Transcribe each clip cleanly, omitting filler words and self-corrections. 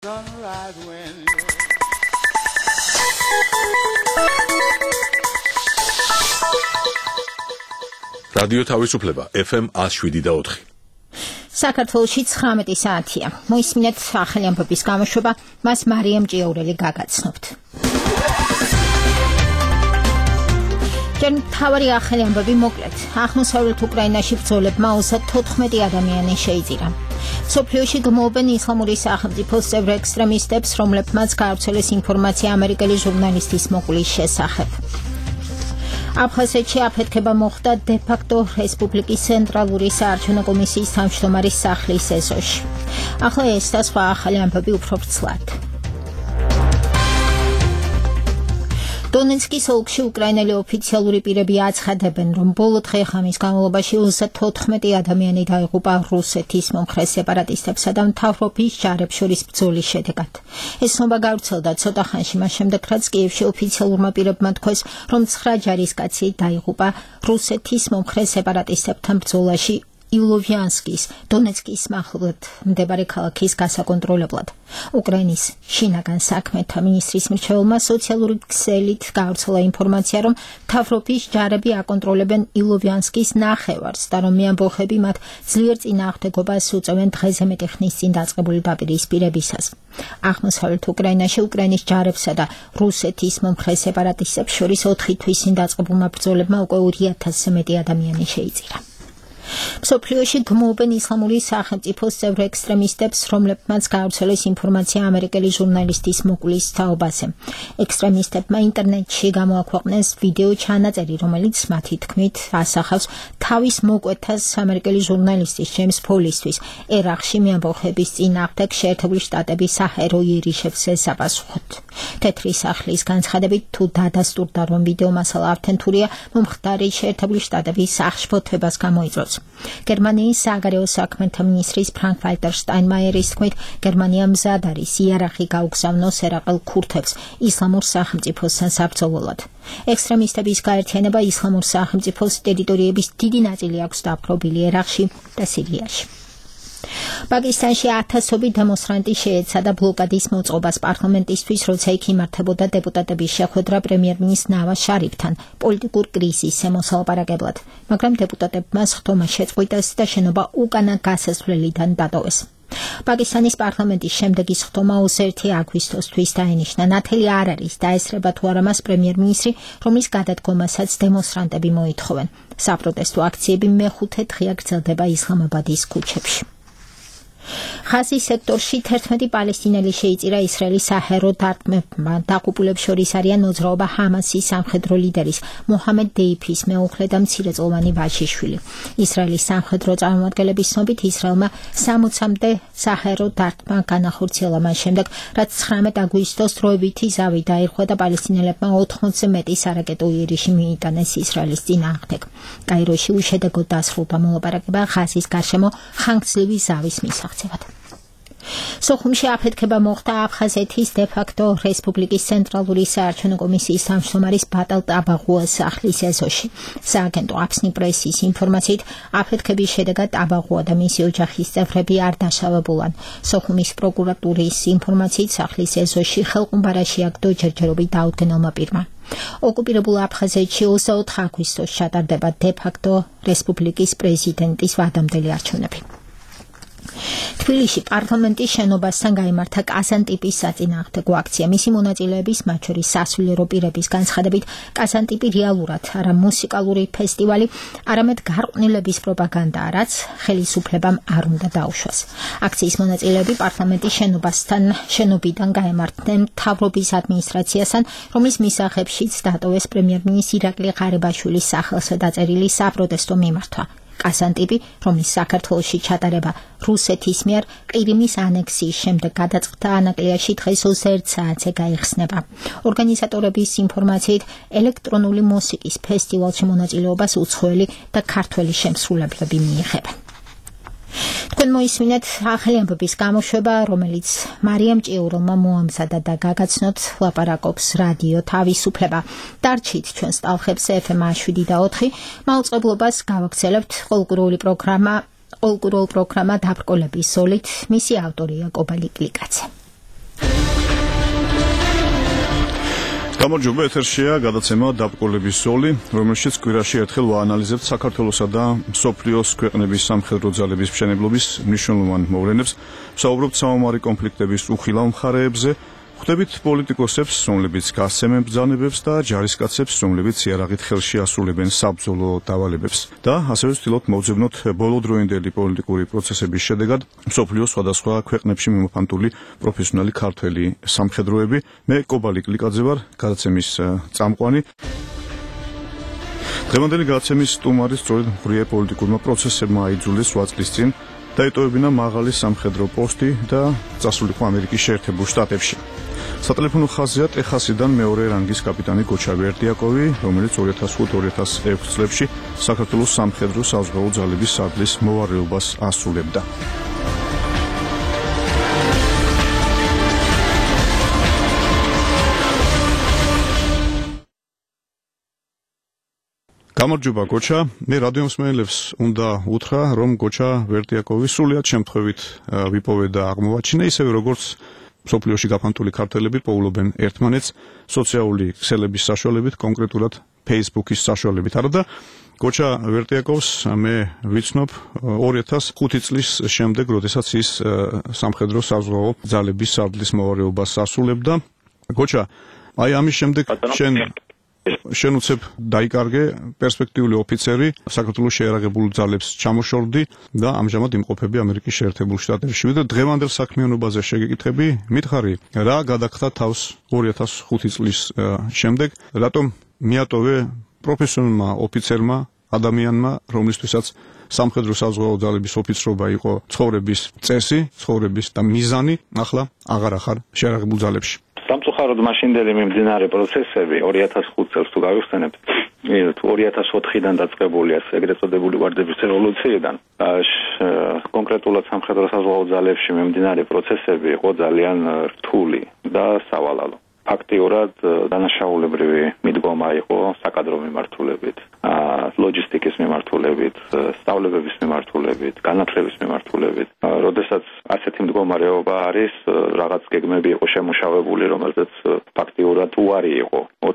რადიო თავისუფლება FM 107.4. საქართველოში 19 საათია. მოისმინეთ ახალი ამბების გამოშვება, მას მარიამ ჭიაურელი გაგაცნობთ. ჯერ მთავარი ახალი ამბები მოკლედ. აღმოსავლეთ უკრაინაში ბრძოლებმა 34 ადამიანი შეიძინა. სოფლიოში გმობენ ისლამური სახელმწიფოს წევრი ექსტრემისტებს, რომლებმაც გაავრცელეს ინფორმაცია ამერიკელი ჟურნალისტის მოკვლის შესახებ. აფხაზეთში აფეთქება მოხდა დე-ფაქტო რესპუბლიკის ცენტრალური საარჩევნო კომისიის თავმჯდომარის სახლის ეზოში. ახლა ეს და სხვა ახალი ამბები უფრო ვრცლად. დონეცკის ოლქში უკრაინელი ოფიციალური პირები აცხადებენ, რომ ბოლო დღე-ღამის განმავლობაში 34 ადამიანი დაიღუპა რუსეთის მომხრე სეპარატისტებსა და მთავრობის ჯარებს შორის ბრძოლის შედეგად. ეს ცნობა გავრცელდა ცოტა ხანში მას შემდეგ, რაც კიევში ოფიციალურმა პირებმა თქვეს, რომ 9 ჯარისკაცი დაიღუპა რუსეთის მომხრე სეპარატისტებთან ბრძოლაში ილოვიანსკის, დონეცკის მახლობლად მდებარე ქალაქის გასაკონტროლებლად. უკრაინის შინაგან საქმეთა მინისტრის მრჩეველმა სოციალური ქსელით გავრცელა ინფორმაცია, რომ მთავრობის ჯარები აკონტროლებენ ილოვიანსკის ნახევარს და რომ მეამბოხები მათ ძლიერ წინააღმდეგობას უწევენ დღეზე მეტი ხნის წინ დაწყებული დაპირისპირებისას. აღმოსავლეთ უკრაინაში უკრაინის ჯარებსა და რუსეთის მომხრე სეპარატისტებს შორის 4 თვის წინ დაწყებულმა ბრძოლებმა უკვე 2000-ზე მეტი ადამიანი შეიძინა. სოფლიოში გმობენ ისლამური სახელმწიფოს წევრი ექსტრემისტებს, რომლებმაც გაავრცელეს ინფორმაცია ამერიკელი ჟურნალისტის მოკვლის თაობაზე. ექსტრემისტებმა ინტერნეტში გამოაქვეყნეს ვიდეო ჩანაწერი, რომელიც მათი თქმით ასახავს თავის მოკვეთას ამერიკელი ჟურნალისტის ჯეიმს ფოლისთვის ერაყში მეამბოხების წინააღმდეგ შეერთებული შტატების საჰაერო იერიშებს ესაპასუხოთ. თეთრი სახლის განცხადებით, თუ დადასტურდა, რომ ვიდეო მასალა ავთენტურია, მომხდარი შეერთებული შტატების სახშფოთებას გამოიწვევს. გერმანიის საგარეო საქმეთა მინისტრის ფრანკ-ვალტერ შტაინმაიერის თქმით, გერმანია მზად არის იარაღი გაუგზავნოს ერაყელ ქურთებს ისლამურ სახელმწიფოსთან საბრძოლველად. ექსტრემისტების გაერთიანება ისლამურ სახელმწიფოს ტერიტორიების დიდი ნაწილი აქვს დაპყრობილი ერაყში და სირიაში. პაკისტანში 1000-ობით დემონსტრანტი შეეცადა ბლოკადის მოწყობას პარლამენტისთვის, როცა იქ იმართებოდა დეპუტატების შეხვედრა პრემიერ-მინისტრ ნავაზ შარიფთან პოლიტიკურ კრიზისზე მოსალაპარაკებლად, მაგრამ დეპუტატებმა სხდომა შეწყვიტეს და შენობა უკანა გასასვლელიდან დატოვეს. პაკისტანის პარლამენტის შემდეგი სხდომა 21 აგვისტოსთვის დაენიშნა. ნათელი არ არის დაესწრება თუ არა მას პრემიერ-მინისტრი, რომლის გადადგომასაც დემონსტრანტები მოითხოვენ. საპროტესტო აქციები მეხუთე დღეა გრძელდება ისლამაბადის ქუჩებში. ხაზის სექტორში 11 პალესტინელი შეიწირა ისრაელის საჰაერო დარტყმებმა. დაღუპულებს შორის არიან მოძრაობა ჰამასის სამხედრო ლიდერის მოჰამედ დეიფის მეუღლე და მცირეწლოვანი ვაჟიშვილი. ისრაელის სამხედრო წარმომადგენლების ცნობით, ისრაელმა 60-მდე საჰაერო დარტყმა განახორციელა მას შემდეგ, რაც 19 აგვისტოს დროებითი ზავი დაირღვა და პალესტინელებმა 80-ზე მეტი სარაკეტო იერიში მიიტანეს ისრაელის წინააღმდეგ. კაიროში უშედეგოდ დასრულდა მოლაპარაკება ღაზის გარშემო ხანგრძლივი ზავის მისაღწევად. სოხუმში აფეთქება მოხდა აფხაზეთის დე-ფაქტო რესპუბლიკის ცენტრალური საარჩევნო კომისიის თავმჯდომარის ბატალ ტაბაღუას სახლის ეზოში. სააგენტო აფსნი პრესის ინფორმაციით, აფეთქების შედეგად ტაბაღუა და მისი ოჯახის წევრები არ დაშავებულან. სოხუმის პროკურატურის ინფორმაციით, სახლის ეზოში ხელყუმბარაში აგდო ჯერჯერობით დაუდგენელმა პირმა. ოკუპირებულ აფხაზეთში 24 აგვისტოს ჩატარდება დე-ფაქტო რესპუბლიკის პრეზიდენტის ვადამდელი არჩევნები. თბილისში პარლამენტის შენობასთან გაიმართა კაზანტიპის საწინააღმდეგო აქცია. მისი მონაწილეების, მათ შორის სასულიერო პირების განცხადებით, კაზანტიპი რეალურად არა მუსიკალური ფესტივალი, არამედ გარყვნილების პროპაგანდაა, რაც ხელისუფლებამ არ უნდა დაუშვას. აქციის მონაწილეები პარლამენტის შენობიდან გაემართნენ მთავრობის ადმინისტრაციასთან, რომლის მისაღებშიც დატოვეს პრემიერ-მინისტრის ირაკლი ღარიბაშვილის სახელზე დაწერილი საპროტესტო მიმართვა. კაზანტიპი, რომლის საქართველოში ჩატარება რუსეთის მიერ ყირიმის ანექსიის შემდეგ გადაწყდა ანაკლიაში დღეს 21 საათზე გაიხსნება. ორგანიზატორების ინფორმაციით, ელექტრონული მუსიკის ფესტივალში მონაწილეობას უცხოელი და ქართველი შემსრულებლები მიიღებენ. თქვენ მოისმინეთ ახალი ამბების გამოშვება, რომელიც მარიამ ჭიაურელმა მოამზადა და გაგაცნოთ. ლაპარაკობს რადიო თავისუფლება. დარჩით ჩვენს ტალღებზე FM 107.4. მაუწყებლობას გავაგრძელებთ ყოლკურული პროგრამა დაბრკოლების ზოლით. მისი ავტორია კობალი კლიკაძე. გამარჯობა, ეთერშია გადაცემა დაბკოლების ზოლი, რომელშიც კვირაში ერთხელ ვაანალიზებთ საქართველოსა და მსოფლიოს ქვეყნების სამხედრო ძალების მშენებლობის მნიშვნელოვან მოვლენებს, ვსაუბრობთ საომარი კონფლიქტების უხილავ მხარეებზე, ხვდებით პოლიტიკოსებს, რომლებიც გასცემენ ბრძანებებს და ჯარისკაცებს, რომლებიც იარაღით ხელში ასრულებენ საბრძოლო დავალებებს. და ასევე ვცდილობთ მოვძებნოთ ბოლოდროინდელი პოლიტიკური პროცესების შედეგად მსოფლიოს სხვადასხვა ქვეყნებში მიმოფანტული პროფესიონალი ქართველი სამხედროები. მე კობალი კლიკაძე ვარ, გადაცემის წამყვანი. დღევანდელი გადაცემის სტუმარი სწორედ მღრია პოლიტიკურმა პროცესებმა აიძულეს 8 წლის წინ დაეტოვებინა მაღალი სამხედრო პოსტი და წასულიყო ამერიკის შეერთებულ შტატებში. სატელეფონო ხაზია ტეხასიდან მეორე რანგის კაპიტანი გოჩა ვერდიაკოვი, რომელიც 2005-2006 წლებში საქართველოს სამხედრო საზღვაო ძალების სარდლის მოვარეობას ასრულებდა. გამარჯობა გოჩა, მე რადიო მსმენელებს უნდა უთხრა, რომ გოჩა ვერდიაკოვი სრულიად შემთხვევით ვიპოვე და აღმოვაჩინე, ისევე როგორც მსოფლიოში გაფანტული ქართველები პოულობენ ერთმანეთს სოციალური ქსელების საშუალებით, კონკრეტულად Facebook-ის საშუალებით. არა და გოჩა ვერდიაკოვს მე ვიცნობ 2005 წლის შემდეგ, როდესაც ის სამხედრო საზღვაო ძალების სარდლის მოვარეობას ასრულებდა. გოჩა, აი ამის შემდეგ შენ უცებ დაიკარგე პერსპექტიული ოფიცერი, საქართველოს შეიარაღებულ ძალებს ჩამოშორდი და ამჟამად იმყოფები ამერიკის შეერთებულ შტატებში. და დღევანდელ საქმიანობაზე შეგეკითხები, მითხარი, რა გადაგხდა თავს 2005 წლის შემდეგ, რატომ მიატოვე პროფესიონალმა ოფიცერმა, ადამიანმა, რომლისთვისაც სამხედრო საზღვაო ძალების ოფიცრობა იყო ცხოვრების წესი, ცხოვრების და მიზანი, ახლა აღარ ახარ შეიარაღებულ ძალებში. სამწუხაროდ მაშინდელი მიმდინარე პროცესები 2005 წელს თუ გავიხსენებთ, 2004-დან დაწყებული ეგრეთ წოდებული ვარდების რევოლუციიდან, კონკრეტულად სამხედრო საზღვაო ძალებში მიმდინარე პროცესები იყო ძალიან რთული და სავალალო. ფაქტიურად დანაშაულებრივი მიდგომა იყო საკადრო მიმართულებით, ლოჯისტიკის მიმართულებით, სწავლებების მიმართულებით, განათლების მიმართულებით. როდესაც ასეთი მდგომარეობა არის, რაღაც გეგმები იყო შემუშავებული, რომელზეც ფაქტიურად უარი იყო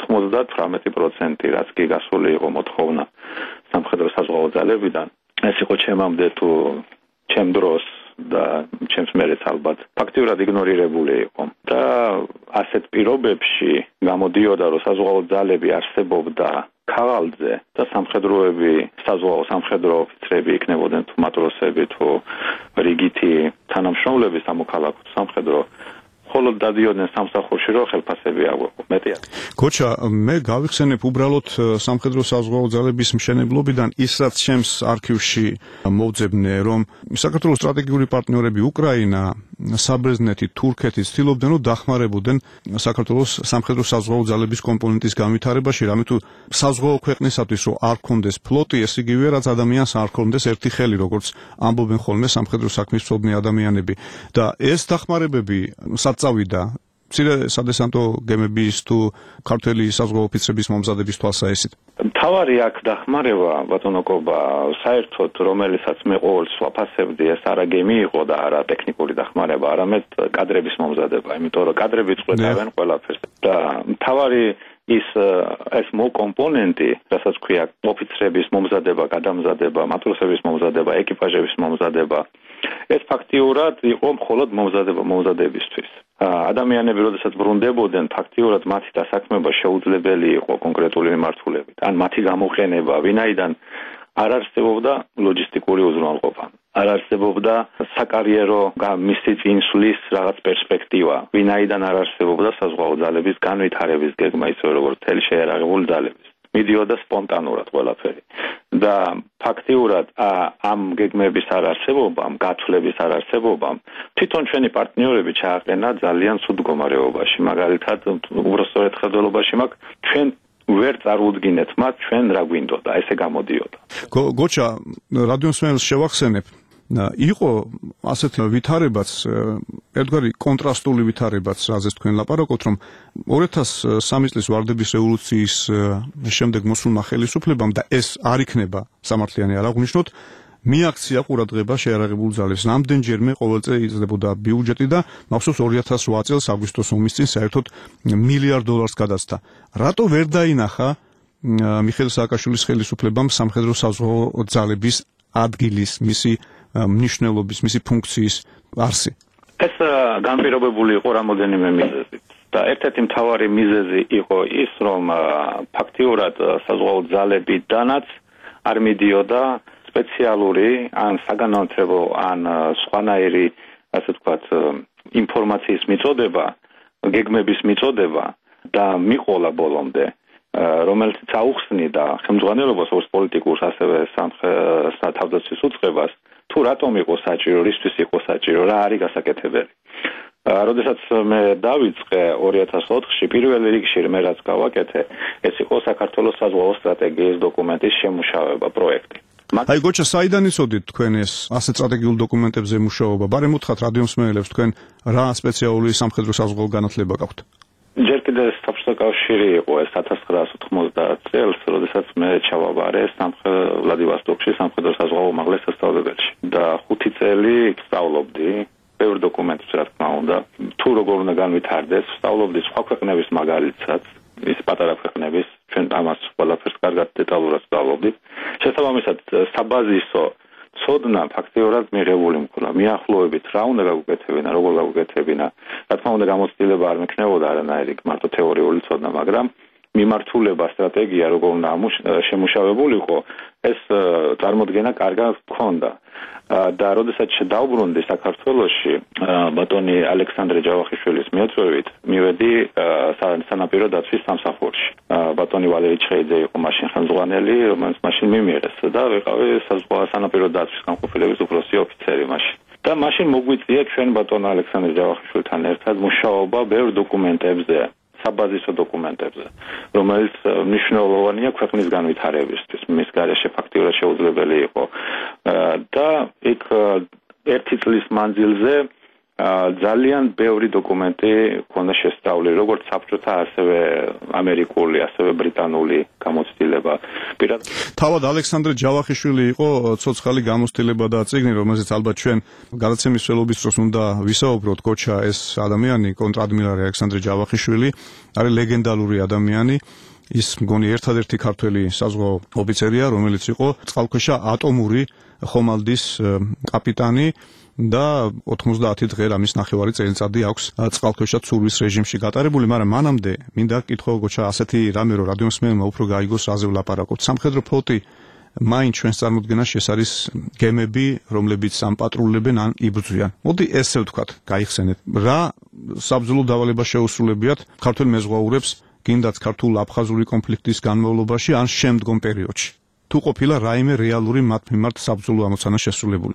98%, რაც კი გასული იყო მოთხოვნა სამხედრო საზღვაო ძალებიდან. ეს იყო ჩემამდე თუ ჩემ დროს და ჩემს მერეც ალბათ ფაქტიურად იგნორირებული იყო და ასეთ პირობებში გამოდიოდა, რომ საზღვაო ძალები არსებობდა ქაღალდზე და სამხედროები, საზღვაო სამხედრო ოფიცრები იქნებოდნენ თუ მატროსები თუ რიგითი თანამშრომლები სამოქალაქო სამხედრო, ხოლო დადიოდნენ სამსახურში, რომ ხელფასები აგვეყო მეტია. გოჩა, მე გავიხსენებ უბრალოდ სამხედრო საზღვაო ძალების მშენებლობიდან ის, რაც ჩემს არქივში მოვძებნე, რომ საქართველოს სტრატეგიული პარტნიორები უკრაინა, საბერძნეთი, თურქეთი ცდილობდნენ, რომ დახმარებოდნენ საქართველოს სამხედრო საზღვაო ძალების კომპონენტის განვითარებაში, რამე თუ საზღვაო ქვეყნისათვის რომ არ ქონდეს ფლოტი, ეს იგივეა, რაც ადამიანს არ ქონდეს ერთი ხელი, როგორც ამბობენ ხოლმე სამხედრო საქმის მცოდნე ადამიანები. და ეს დახმარებები წავიდა მცირე სადესანტო გემების თუ ქართველი საზღვაო ოფიცრების მომზადების თვალსაჩინო. მთავარი აქ დახმარება, ბატონო კობა, საერთოდ რომელიცაც მე ყოველს ვაფასებდი, ეს არა გემი იყო და არა ტექნიკური დახმარება, არამედ კადრების მომზადება, იმიტომ რომ კადრები წყვეტავენ ყველაფერს. და მთავარი ეს კომპონენტი, რასაც ქვია ოფიცრების მომზადება, გადამზადება, მატროსების მომზადება, ეკიპაჟების მომზადება, ეს ფაქტიურად იყო მხოლოდ მომზადებისთვის. ადამიანები, როდესაც ბრუნდებოდნენ, ფაქტიურად მათი დასაქმება შეუძლებელი იყო კონკრეტული მიმართულებით. ან მათი გამოყენება, ვინაიდან არ არსებობდა ლოჯისტიკური უზრუნველყოფა. არ არსებობდა საკარიერო მისი წინსვლის რაღაც პერსპექტივა, ვინაიდან არ არსებობდა საზღვაო ძალების განვითარების გეგმა, ისე როგორც მთელი შეიარაღებული ძალების. მიდიოდა სპონტანურად ყველაფერი. და ფაქტიურად ამ გეგმების არ არსებობამ, გათვლების არ არსებობამ, თვითონ ჩვენი პარტნიორები ჩააყენა ძალიან ცუდ მდგომარეობაში. მაგალითად, უბრალოდ ხედველობაში მაქვს ჩვენ ვერ წარუდგინეთ მათ ჩვენ რა გვინდოდა, ესე გამოდიოდა. გოჩა, რადიო მსმენელს შევახსენებ, იყო ასეთი ვითარებაც, ერთგვარი კონტრასტული ვითარებაც, რაზეც თქვენ ლაპარაკობთ, რომ 2003 წლის ვარდების რევოლუციის შემდეგ მოსულმა ხელისუფლებამ და ეს არ იქნება სამართლიანი არ აღვნიშნოთ, მიაქცია ყურადღება შეიარაღებულ ძალებს. Რამდენჯერმე ყოველ წელი იზრდებოდა ბიუჯეტი და მახსოვს 2008 წელს აგვისტოს ომის წინ საერთოდ $1 მილიარდ გადასცა. რატო ვერ დაინახა მიხეილ სააკაშვილის ხელისუფლებამ სამხედრო საზღვაო ძალების ადგილის, მისი მნიშვნელობის, მისი ფუნქციის არსი? ეს განპირობებული იყო რამოდენიმე მიზეზით. და ერთ-ერთი მთავარი მიზეზი იყო ის, რომ ფაქტიურად საზღვაო ძალებიდანაც არ მიდიოდა სპეციალური ან საგანმანათლებლო ან სხვანაირი, ასე ვთქვათ, ინფორმაციის მიწოდება, გეგმების მიწოდება და მიყოლა ბოლომდე, რომელიც აუხსნიდა ხელმძღვანელობას როგორც პოლიტიკურს, ასევე თავდაცვის უწყებას, თუ რატომ იყო საჭირო, რისთვის იყო საჭირო, რა არის გასაკეთებელი. როდესაც მე დავიწყე 2004-ში, პირველი რიგში მე რაც გავაკეთე, ეს იყო საქართველოს საზღვაო სტრატეგიის დოკუმენტის შემუშავება პროექტი. აი გოჩა, საიდან იცოდით თქვენ ეს ასეთ სტრატეგიულ დოკუმენტებზე მუშაობა? ბარემ უთხრათ რადიო მსმენელებს, თქვენ რა სპეციალური სამხედრო საზღვაო განათლება გაქვთ? ჯერ კიდე საბჭოთა კავშირი იყო ეს 1990 წელს, როდესაც მე ჩავაბარე ვლადივოსტოკში სამხედრო საზღვაო უმაღლეს სასწავლებელში და 5 წელი ვსწავლობდი ბევრ დოკუმენტებს, რა თქმა უნდა. თუ როგორ უნდა განვითარდეს, ვსწავლობდი სხვა ქვეყნების მაგალითსაც, ის პატარა ქვეყნების, ჩვენ ამას ყველაფერს კარგად დეტალურად ვსწავლობდით. შესაბამისად, საბაზისო ცოდნა ფაქტიურად მიღებული მქონდა. მიახლოებით რა უნდა გაგვეკეთებინა, როგორ გაგვეკეთებინა. რა თქმა უნდა, გამოცდილება არ მექნებოდა არანაირი მარტო თეორიული ცოდნა, მაგრამ მიმართულება, სტრატეგია როგორ უნდა შემუშავებულიყო, ეს წარმოდგენა კარგად მქონდა. და როდესაც დავბრუნდი საქართველოში, ბატონი ალექსანდრე ჯავახიშვილის მიეწვევით, მივედი სანაპირო დაცვის სამსახურში. ბატონი ვალერი ჩხეიძე იყო მაშინ ხელმძღვანელი, რომელიც მაშინ მიმიღეს და ვიყავი სანაპირო დაცვის განყოფილების უფროსი ოფიცერი მაშინ. და მაშინ მოგვიწია ჩვენ ბატონ ალექსანდრე ჯავახიშვილთან ერთად მუშაობა ბევრ დოკუმენტებზე, საბაზისო დოკუმენტებზე, რომელიც მნიშვნელოვანია ქვეყნის განვითარებისთვის, მის გარეშე ფაქტიურად შეუძლებელი იყო. და იქ ერთი წლის მანძილზე ძალიან ბევრი დოკუმენტი ქონდა შესწავლილი, როგორც საბჭოთა, ასევე ამერიკული, ასევე ბრიტანული გამოცდილება. თავად ალექსანდრე ჯავახიშვილი იყო ცოცხალი გამოცდილება და წიგნი, რომელზეც ალბათ ჩვენ გადაცემის ველობის დროს უნდა ვისაუბროთ. გოჩა, ეს ადამიანი, კონტრადმირალი ალექსანდრე ჯავახიშვილი, არის ლეგენდალური ადამიანი. ის მგონი ერთადერთი ქართველი საზღვაო ოფიცერია, რომელიც იყო წყალქვეშა ატომური ხომალდის კაპიტანი და 90 დღე რამის ნახევარი წელიწადი აქვს წყალქვეშა ცურვის რეჟიმში გატარებული, მაგრამ მანამდე მინდა გკითხო გოჩა, ასეთი რამე რომ რადიო მსმენელმა უფრო გაიგოს, რაზე ვლაპარაკობთ. სამხედრო ფლოტი მაინც ჩვენს წარმოდგენაში ეს არის გემები, რომლებიც ან პატრულებენ, ან იბრძვიან. მოდი ესე ვთქვათ, გაიხსენეთ, რა საბრძოლო დავალება შეუსრულებიათ ქართველ მეზღვაურებს, გინდაც ქართულ-აფხაზური კონფლიქტის განმავლობაში, ან შემდგომ პერიოდში. თუ ყოფილა რაიმე რეალური მათ მიმართ საბრძოლო ამოცანა შესრულებული?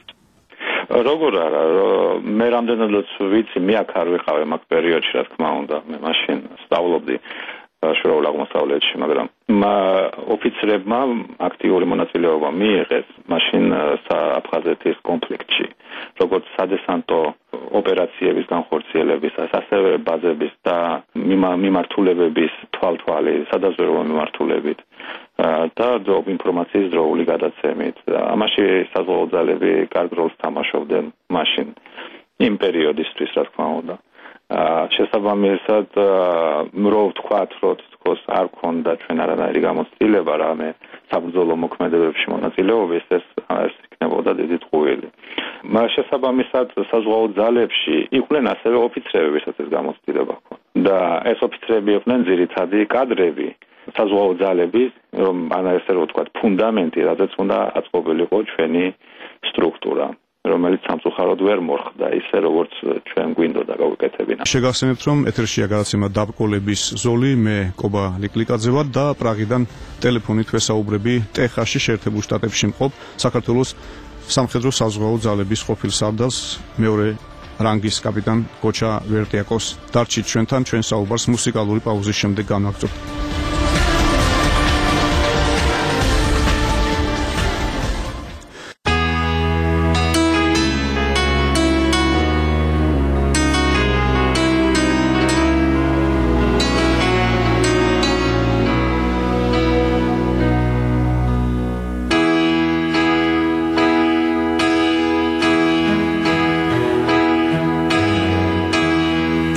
როგორ არა, მე რამდენადაც ვიცი, მე აქ არ ვიყავი მაგ პერიოდში, რა თქმა უნდა, მე მაშინ სწავლობდი შორეულ აღმოსავლეთში, მაგრამ ოფიცრებმა აქტიური მონაწილეობა მიიღეს მაშინ აფხაზეთის კონფლიქტში, როგორც სადესანტო ოპერაციების განხორციელებისას, ასევე ბაზების და მიმართულებების თვალთვალი, სადაზვერვო მიმართულებით და ინფორმაციის დროული გადაცემით. ამაში საზღვაო ძალები კარგ როლს თამაშობდნენ მაშინ იმ პერიოდისთვის, რა თქმა უნდა. შესაბამისად, რო ვთქვათ, რომ თქოს არ ქონდა ჩვენ არანაირი გამოცდილება რამე საბრძოლო მოქმედებებში მონაწილეობის, ეს იქნებოდა დიდი ტყუილი. შესაბამისად, საზღვაო ძალებში იყვნენ ასევე ოფიცრები, ვისაც ეს გამოცდილება ჰქონდა. და ეს ოფიცრები იყვნენ ძირითადი კადრები საზღვაო ძალების, რომ ესე რომ ვთქვათ, ფუნდამენტი, რადგან უნდა აწყობილიყო ჩვენი სტრუქტურა, რომელიც სამწუხაროდ ვერ მოხდა ისე, როგორც ჩვენ გვინდოდა გავუკეთებინა. შეგახსენებთ, რომ ეთერშია გადაცემა დაბრკოლების ზოლი, მე კობა ლიკლიკაძე ვარ და პრაღიდან ტელეფონით ვესაუბრები ტეხასში, შეერთებულ შტატებში მყოფ საქართველოს სამხედრო საზღვაო ძალების ყოფილ სარდალს, მეორე რანგის კაპიტან გოჩა ვერტიაკოს. დარჩით ჩვენთან, ჩვენ საუბარს მუსიკალური პაუზის შემდეგ განვაგრძობთ.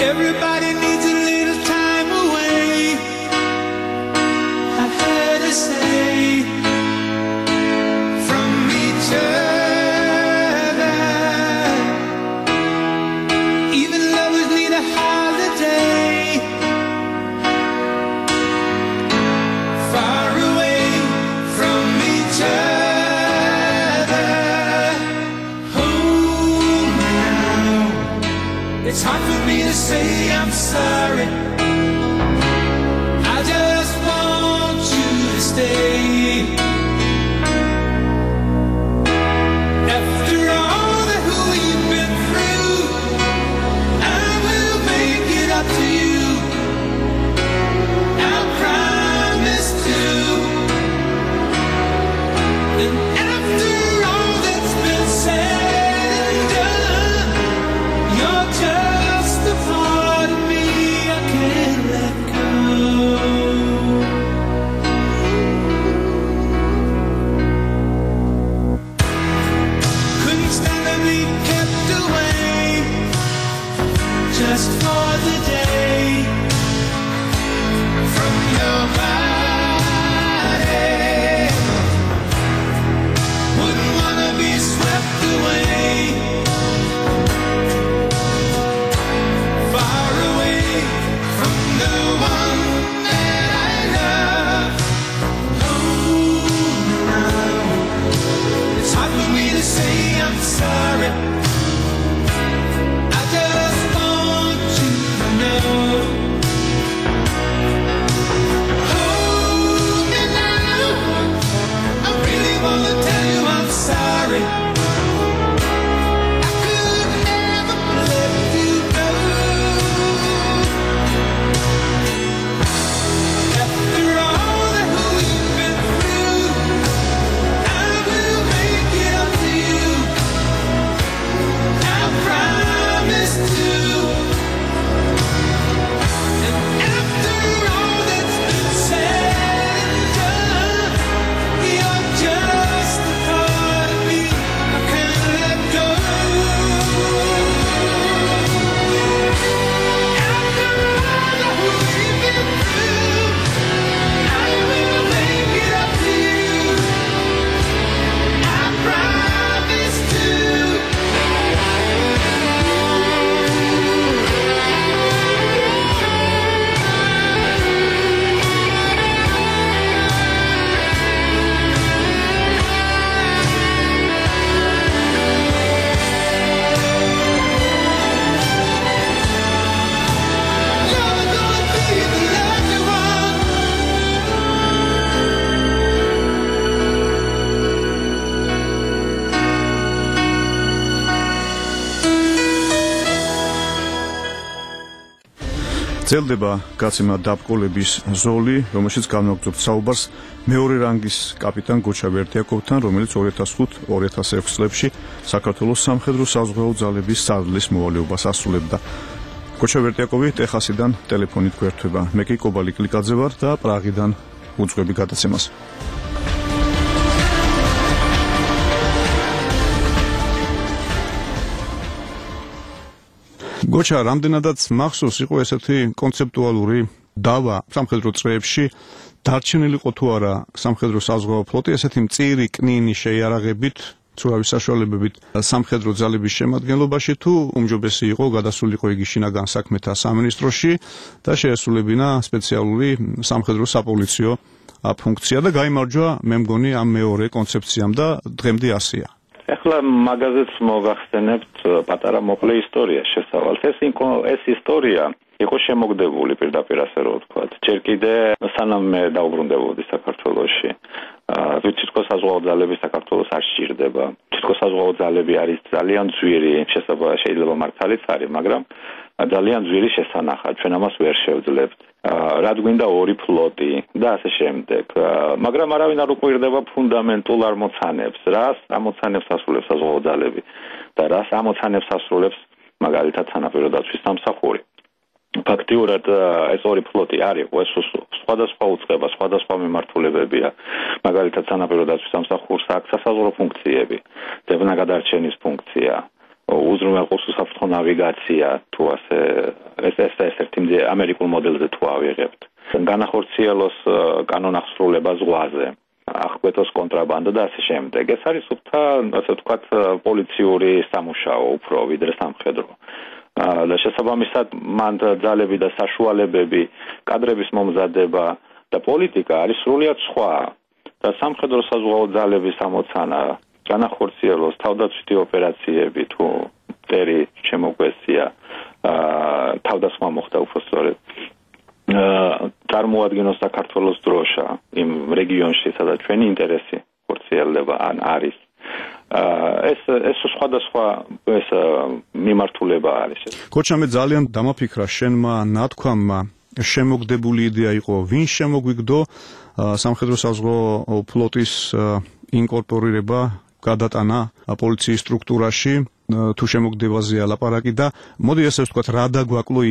Everybody needs a little time away. I had to say from each other. Even lovers need a holiday. Far away from each other. Hold me now. It's hard for me to say I'm sorry. I just want you to stay. After all that who you've been through, I will make it up to you. I promise to. And after all that's been said and done, you're just a part of me I can't let go. Couldn't stand to be kept away just for the day from your body. Wouldn't wanna be swept away, far away from the one that I love. Hold me now. It's hard for me to say I'm sorry. I just want you to know. Hold me now. I really wanna tell you I'm sorry. I could never let you go. After all that who you've been through, I will make it up to you. I promise to. And after all that's been said and done, you're just a part of me I can't let go. After all that we've been through, I will make it up to you. I promise to. You're gonna be the lucky one. ძლდება გაცემა დაბკოლების ზოლი, რომელშიც განვაგრძობთ საუბარს მეორე რანგის კაპიტან გოჩა ვერდიაკოვთან, რომელიც 2005-2006 წლებში საქართველოს სამხედრო საზღვაო ძალების სარდლის მოვალეობას ასრულებდა. გოჩა ვერდიაკოვი ტეხასიდან ტელეფონით გვერდება. მე კი კობალი კლიკაძე ვარ და პრაღიდან უძღვები გადაცემას. გოჩა, რამდენადაც მახსოვს, იყო ესეთი კონცეპტუალური დავა სამხედრო წრეებში, დარჩენილიყო თუ არა სამხედრო საზღვაო ფლოტი ესეთი მწირი კნინი შეიარაღებით, ცურავი საშუალებებით სამხედრო ძალების შემადგენლობაში, თუ უმჯობესი იყო გადასულიყო იგი შინაგან საქმეთა სამინისტროში და შეესრულებინა სპეციალური სამხედრო საპოლიციო ფუნქცია და გაიმარჯვა, მე მგონი, ამ მეორე კონცეფციამ და დღემდე ასეა. ეხლა მაგაზეც მოგახსენებთ პატარა მოკლე ისტორია შესავალთ. ეს ისტორია იყო შემოგდებული პირდაპირ ასე რომ ვთქვათ. ჯერ კიდე სანამ მე დაუბრუნდებოდი საქართველოში, თვითონ საზღვაო ძალები საქართველოს არ სჭირდება. თვითონ საზღვაო ძალები არის ძალიან ძვირი, შეიძლება მართალიც არის, მაგრამ ძალიან ძვირი შესანახად. ჩვენ ამას ვერ შევძლებთ. რად გვინდა ორი ფლოტი და ასე შემდეგ. მაგრამ არავინ არ უკვირდება ფუნდამენტულ ამოცანებს, რას ამოცანებს ასრულებს საზღვაო ძალები და რას ამოცანებს ასრულებს მაგალითად სანაპირო დაცვის სამსახური. ფაქტიურად ეს ორი ფლოტი არის, ეს სხვადასხვა უწყება, სხვადასხვა მიმართულებებია. მაგალითად სანაპირო დაცვის სამსახურს აქვს სასაზღვრო ფუნქციები, ძებნაგადარჩენის ფუნქცია, უზრუნველყოფს უსაფრთხო ნავიგაცია, თუ ასე ეს ერთი ამერიკულ მოდელზე თუ ავიღებთ. განახორციელოს კანონახსრულება ზღვაზე, აღკვეთოს კონტრაბანდა და ასე შემდეგ. ეს არის უფრო, ასე ვთქვათ, პოლიციური სამუშაო უფრო ვიდრე სამხედრო. და შესაბამისად მან ძალები და საშუალებები, კადრების მომზადება და პოლიტიკა არის სრულიად სხვა. და სამხედრო საზღვაო ძალების ამოცანა, განახორციელოს თავდაცვითი ოპერაციები თუ მტერი შემოგვესია, თავდასხმა მოხდა უბრალოდ წარმოადგენოს საქართველოს დროშა იმ რეგიონში, სადაც ჩვენი ინტერესი ხორციელდება ან არის. ეს სხვადასხვა ეს მიმართულება არის. კოჩა, მე ძალიან დამაფიქრა შენმა ნათქვამმა, შემოგდებული იდეა იყო, ვინ შემოგვიგდო სამხედრო საზღვაო ფლოტის ინკორპორირება, გადატანა პოლიციის სტრუქტურაში, თუ შემოგდებაზეა ლაპარაკი და მოდი ესე ვთქვათ, რა დაგვაკლო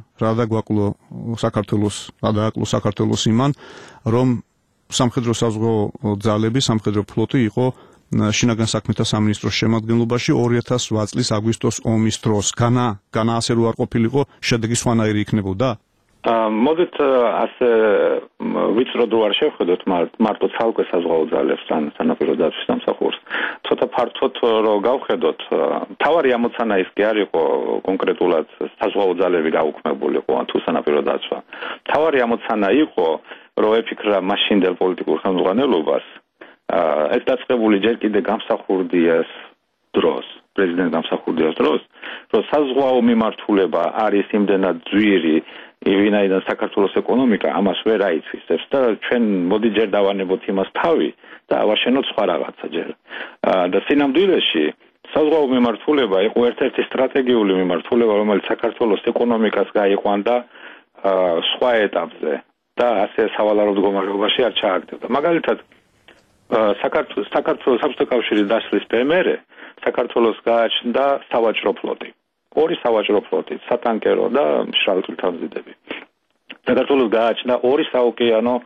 საქართველოს იმან, რომ სამხედრო საზღვაო ძალები, სამხედრო ფლოტი იყო შინაგან საქმეთა სამინისტროს შემადგენლობაში 2008 წლის აგვისტოს ომის დროს. განა ასე რო არ ყოფილიყო, შედეგი სხვანაირი იქნებოდა? მოდით ასე ვიწროდ რო არ შევხედოთ მარტო ცალკე საზღვაო ძალებს ან სანაპირო დაცვის სამსახურს. ცოტა ფართოდ რო გავხედოთ, მთავარი ამოცანა ის კი არ იყო კონკრეტულად საზღვაო ძალები გაუქმებულიყო ან თუ სანაპირო დაცვა. მთავარი ამოცანა იყო, რომ ეფიქრა მაშინდელ პოლიტიკურ ხელმძღვანელობას ეს დაწყებული ჯერ კიდე გამსახურდიას დროს, პრეზიდენტ გამსახურდიას დროს, რომ საზღვაო მიმართულება არის იმდენად ძვირი, ვინაიდან საქართველოს ეკონომიკა ამას ვერ აიწვისებს და ჩვენ მოდი ჯერ დავანებოთ იმას თავი და ავაშენოთ სხვა რაღაცა ჯერ. და სინამდვილეში საზღვაო მიმართულება იყო ერთ-ერთი სტრატეგიული მიმართულება, რომელიც საქართველოს ეკონომიკას გაიყვანდა სხვა ეტაპზე და ასე სავალარო მდგომარეობაში არ ჩააგდებდა. მაგალითად, საქართველოს საბჭოთა კავშირის დასვლის მერე საქართველოს გააჩნდა სავაჭრო ფლოტი. ორი სავაჭრო ფლოტი, სატანკერო და მშრალი თვითამზიდები. საქართველოს გააჩნდა ორი საოკეანო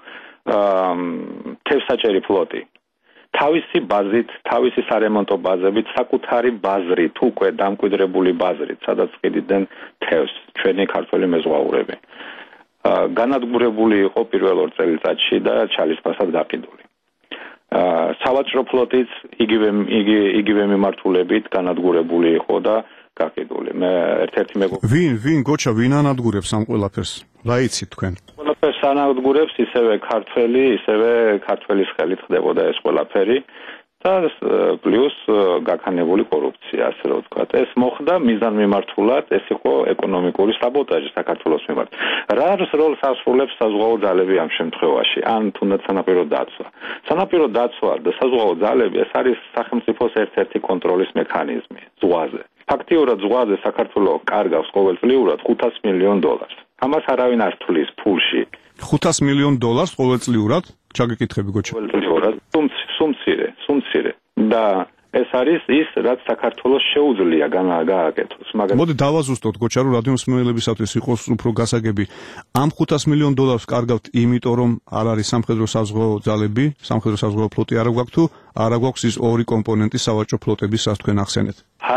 თევზსაჭერი ფლოტი. თავისი ბაზით, თავისი სარემონტო ბაზებით, საკუთარი ბაზრით, უკვე დამკვიდრებული ბაზრით, სადაც ყიდიდნენ თევზს ჩვენი ქართველი მეზღვაურები. განადგურებული იყო პირველ 2 წელიწადში და ჩალისფასად გაყიდული. სავაჭრო ფლოტიც იგივე მიმართულებით განადგურებული იყო და გაყიდული. მე ერთ-ერთი ვინ გოჩა, ვინ ანადგურებს ამ ყველაფერს? რა იცით თქვენ? ყველაფერს ანადგურებს ისევე ქართველის ხელით ხდებოდა ეს ყველაფერი და პლუს გაქანებული კორუფცია, ასე რომ ვთქვათ. ეს მოხდა მიზანმიმართულად, ეს იყო ეკონომიკური საბოტაჟი საქართველოს მიმართ. რა როლს ასრულებს საზღვაო ძალები ამ შემთხვევაში? ან თუნდაც სანაპირო დაცვა. სანაპირო დაცვა და საზღვაო ძალები ეს არის სახელმწიფოს ერთ-ერთი კონტროლის მექანიზმი ზღვაზე. ფაქტიურად ზღვაზე საქართველოს კარგავს ყოველწლიურად $500 მილიონ. ამას არავინ არ თვლის ფულში. $500 მილიონ ყოველწლიურად? ჩაგეკითხები გოჩა. ყოველწლიურად სუმცირე. და ეს არის ის, რაც საქართველოს შეუძლია გააკეთოს. მოდი დავაზუსტოთ გოჩა, რომ რადიო მსმენელებისათვის იყოს უფრო გასაგები. ამ $500 მილიონ კარგავთ იმიტომ, რომ არ არის სამხედრო საზღვაო ძალები, სამხედრო საზღვაო ფლოტი არ გვაქვს თუ არ გვაქვს ის ორი კომპონენტი სავაჭრო ფლოტების, რაც თქვენ ახსენეთ.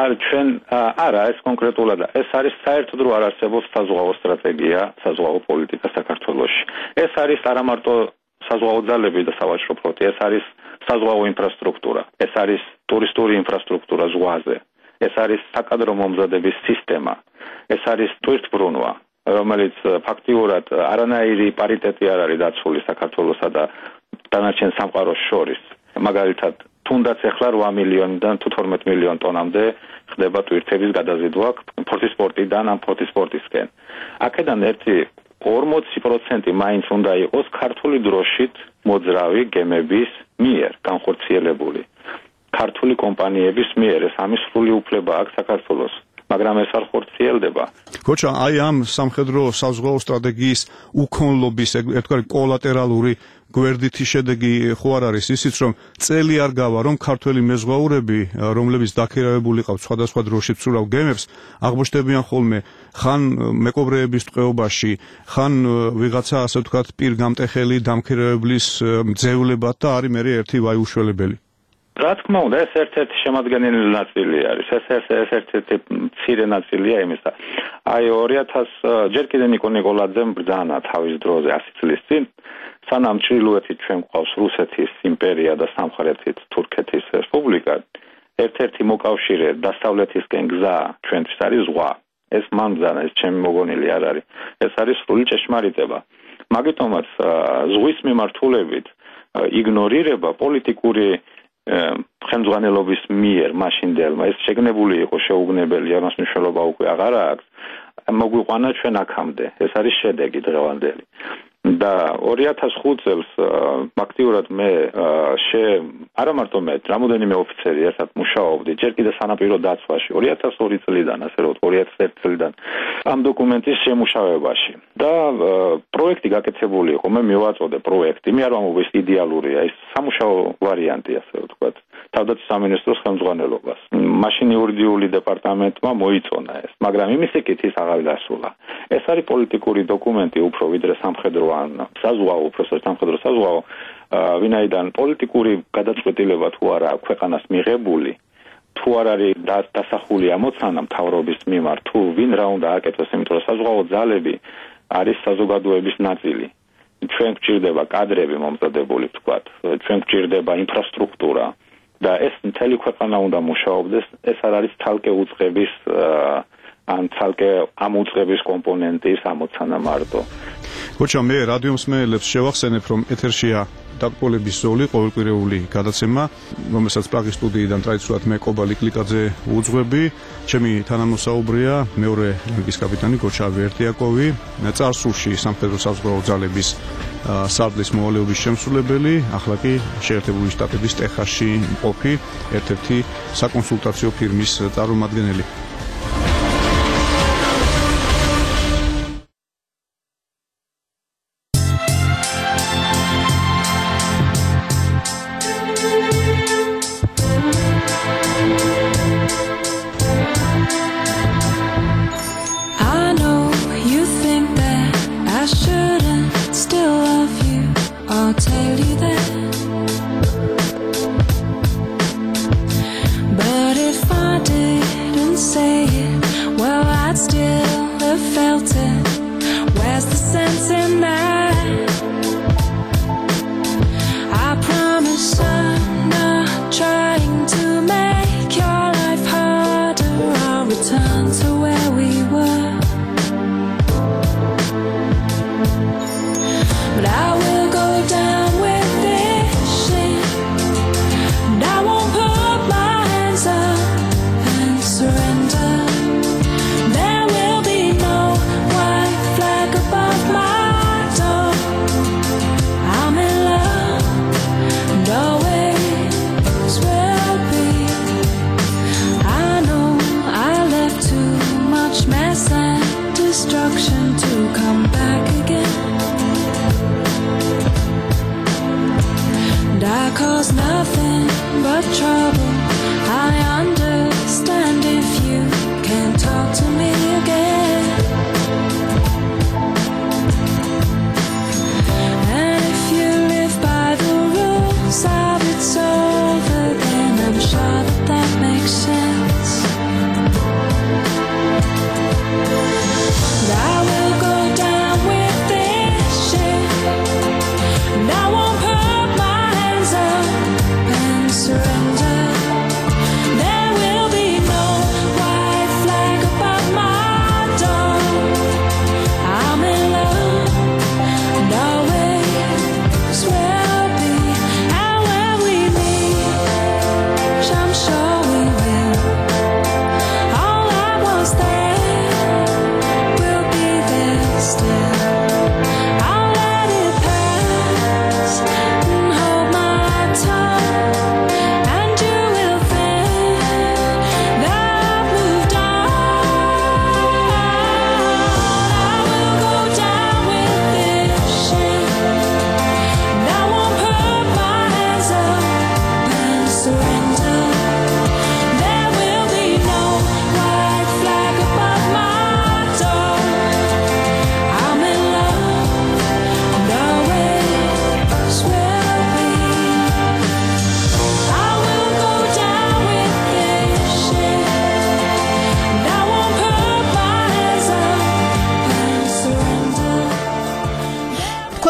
არა, ეს კონკრეტულად ეს არის საერთოდ რო არ არსებობს საზღვაო სტრატეგია, საზღვაო პოლიტიკა საქართველოში. ეს არის არა მარტო საზღვაო ძალები და სავაჭრო ფლოტი, ეს არის საზღვაო ინფრასტრუქტურა, ეს არის ტურისტული ინფრასტრუქტურა ზღვაზე, ეს არის საკადრო მომზადების სისტემა, ეს არის ტვირთბრუნვა, რომელიც ფაქტიურად არანაირი პარიტეტი არ არის დაცული საქართველოსა და დანარჩენ სამყაროს შორის. მაგალითად, თუნდაც ახლა 8 მილიონიდან თუ 12 მილიონ ტონამდე ხდება ტვირთების გადაზიდვა ფორტის პორტიდან ან ფორტის პორტისკენ. აქედან 40% მაინც უნდა იყოს ქართული დროშით მოძრავი გემების მიერ განხორციელებული. ქართული კომპანიების მიერ ეს ამის სრული უფლება აქვს საქართველოს, მაგრამ ეს არ ხორციელდება. გოჩა, აი ამ სამხედრო საზღვაო სტრატეგიის უქონლობის ერთგვარი კოლატერალური გვერდითი შედეგი ხო არ არის ისიც, რომ წელი არ გავა, რომ ქართველი მეზღვაურები, რომლებიც დაქირავებული ყავთ სხვადასხვა დროშით ცურავ გემებს, აღმოჩნდებიან ხოლმე ხან მეკობრეების ტყვეობაში, ხან ვიღაცა ასე ვთქვათ პირგამტეხელი დამქირავებლის მძევლება და არის მე ერთი ვაი უშველებელი. რა თქმა უნდა, ეს ერთ-ერთი შემადგენელი ნაწილი არის. ეს ერთ-ერთი მცირე ნაწილია იმისა. აი 2000 ჯერ კიდე ნიკო ნიკოლაძემ ბრძანა თავის დროზე 100 წლის წინ, სანამ ჩრდილოეთით ჩვენ გვყავს რუსეთის იმპერია და სამხრეთით თურქეთის რესპუბლიკა, ერთ-ერთი მოკავშირე დასავლეთისკენ გზა ჩვენთვის არის ზღვა. ეს მან ბრძანა, ეს ჩემი მოგონილი არ არის. ეს არის სრული ჭეშმარიტება. მაგიტომაც ზღვის მიმართულებით იგნორირება პოლიტიკური ხელმძღვანელობის მიერ მაშინდელმა ეს შეგნებული იყო შეუგნებელი, ამას მნიშვნელობა უკვე აღარ აქვს. მოგვიყვანა ჩვენ აქამდე. ეს არის შედეგი დღევანდელი. და 2005 წელს აქტიურად მე არა მარტო მე, რამოდენიმე ოფიცერი ერთად მუშაობდი, ჯერ კიდე სანაპირო დაცვაში 2002 წლიდან, ასე რომ 2001 წლიდან ამ დოკუმენტის შემუშავებაში. და პროექტი გაკეთებული იყო, მე მივაწოდე პროექტი, მე არ ვამბობ ეს იდეალურია, ეს სამუშაო ვარიანტი, ასე ვთქვათ, თავდაცვის სამინისტროს ხელმძღვანელობას. მაშინ იურიდიული დეპარტამენტმა მოიწონა ეს, მაგრამ იმის იქით ის აღარ დასრულა. ეს არის პოლიტიკური დოკუმენტი უფრო ვიდრე სამხედრო ან საზღვაო, უпростоრ სამხედრო საზღვაო, ვინაიდან პოლიტიკური გადაწყვეტილება თუ არა ქვეყანას მიღებული, თუ არ არის დასახული ამოცანა მთავრობის მიმართ, თუ ვინ რა უნდა აკეთოს, იმიტომ რომ საზღვაო ძალები არის საზოგადოების ნაწილი. ჩვენ გვჭირდება კადრები მომზადებული, ვთქვათ, ჩვენ გვჭირდება ინფრასტრუქტურა და ეს მთელი ქვეყანა უნდა მუშაობდეს, ეს არ არის თალკე უწყების ან თალკე ამ უწყების კომპონენტის ამოცანა მარტო. გოჩა, მე რადიო მსმენელებს შევახსენებ, რომ ეთერშია დაკვლების ზოლი, ყოველკვირეული გადაცემა, რომელსაც პრაღის სტუდიიდან ტრადიციულად მე კობალი კლიკაძე უძღვები. ჩემი თანამოსაუბრია მეორე რანგის კაპიტანი გოჩა ვერტიაკოვი, წარსულში სამხედრო საზღვაო ძალების სარდლის მოვალეობის შემსრულებელი, ახლა კი შეერთებული შტატების ტეხასში მყოფი ერთ-ერთი საკონსულტაციო ფირმის წარმომადგენელი. Surrender.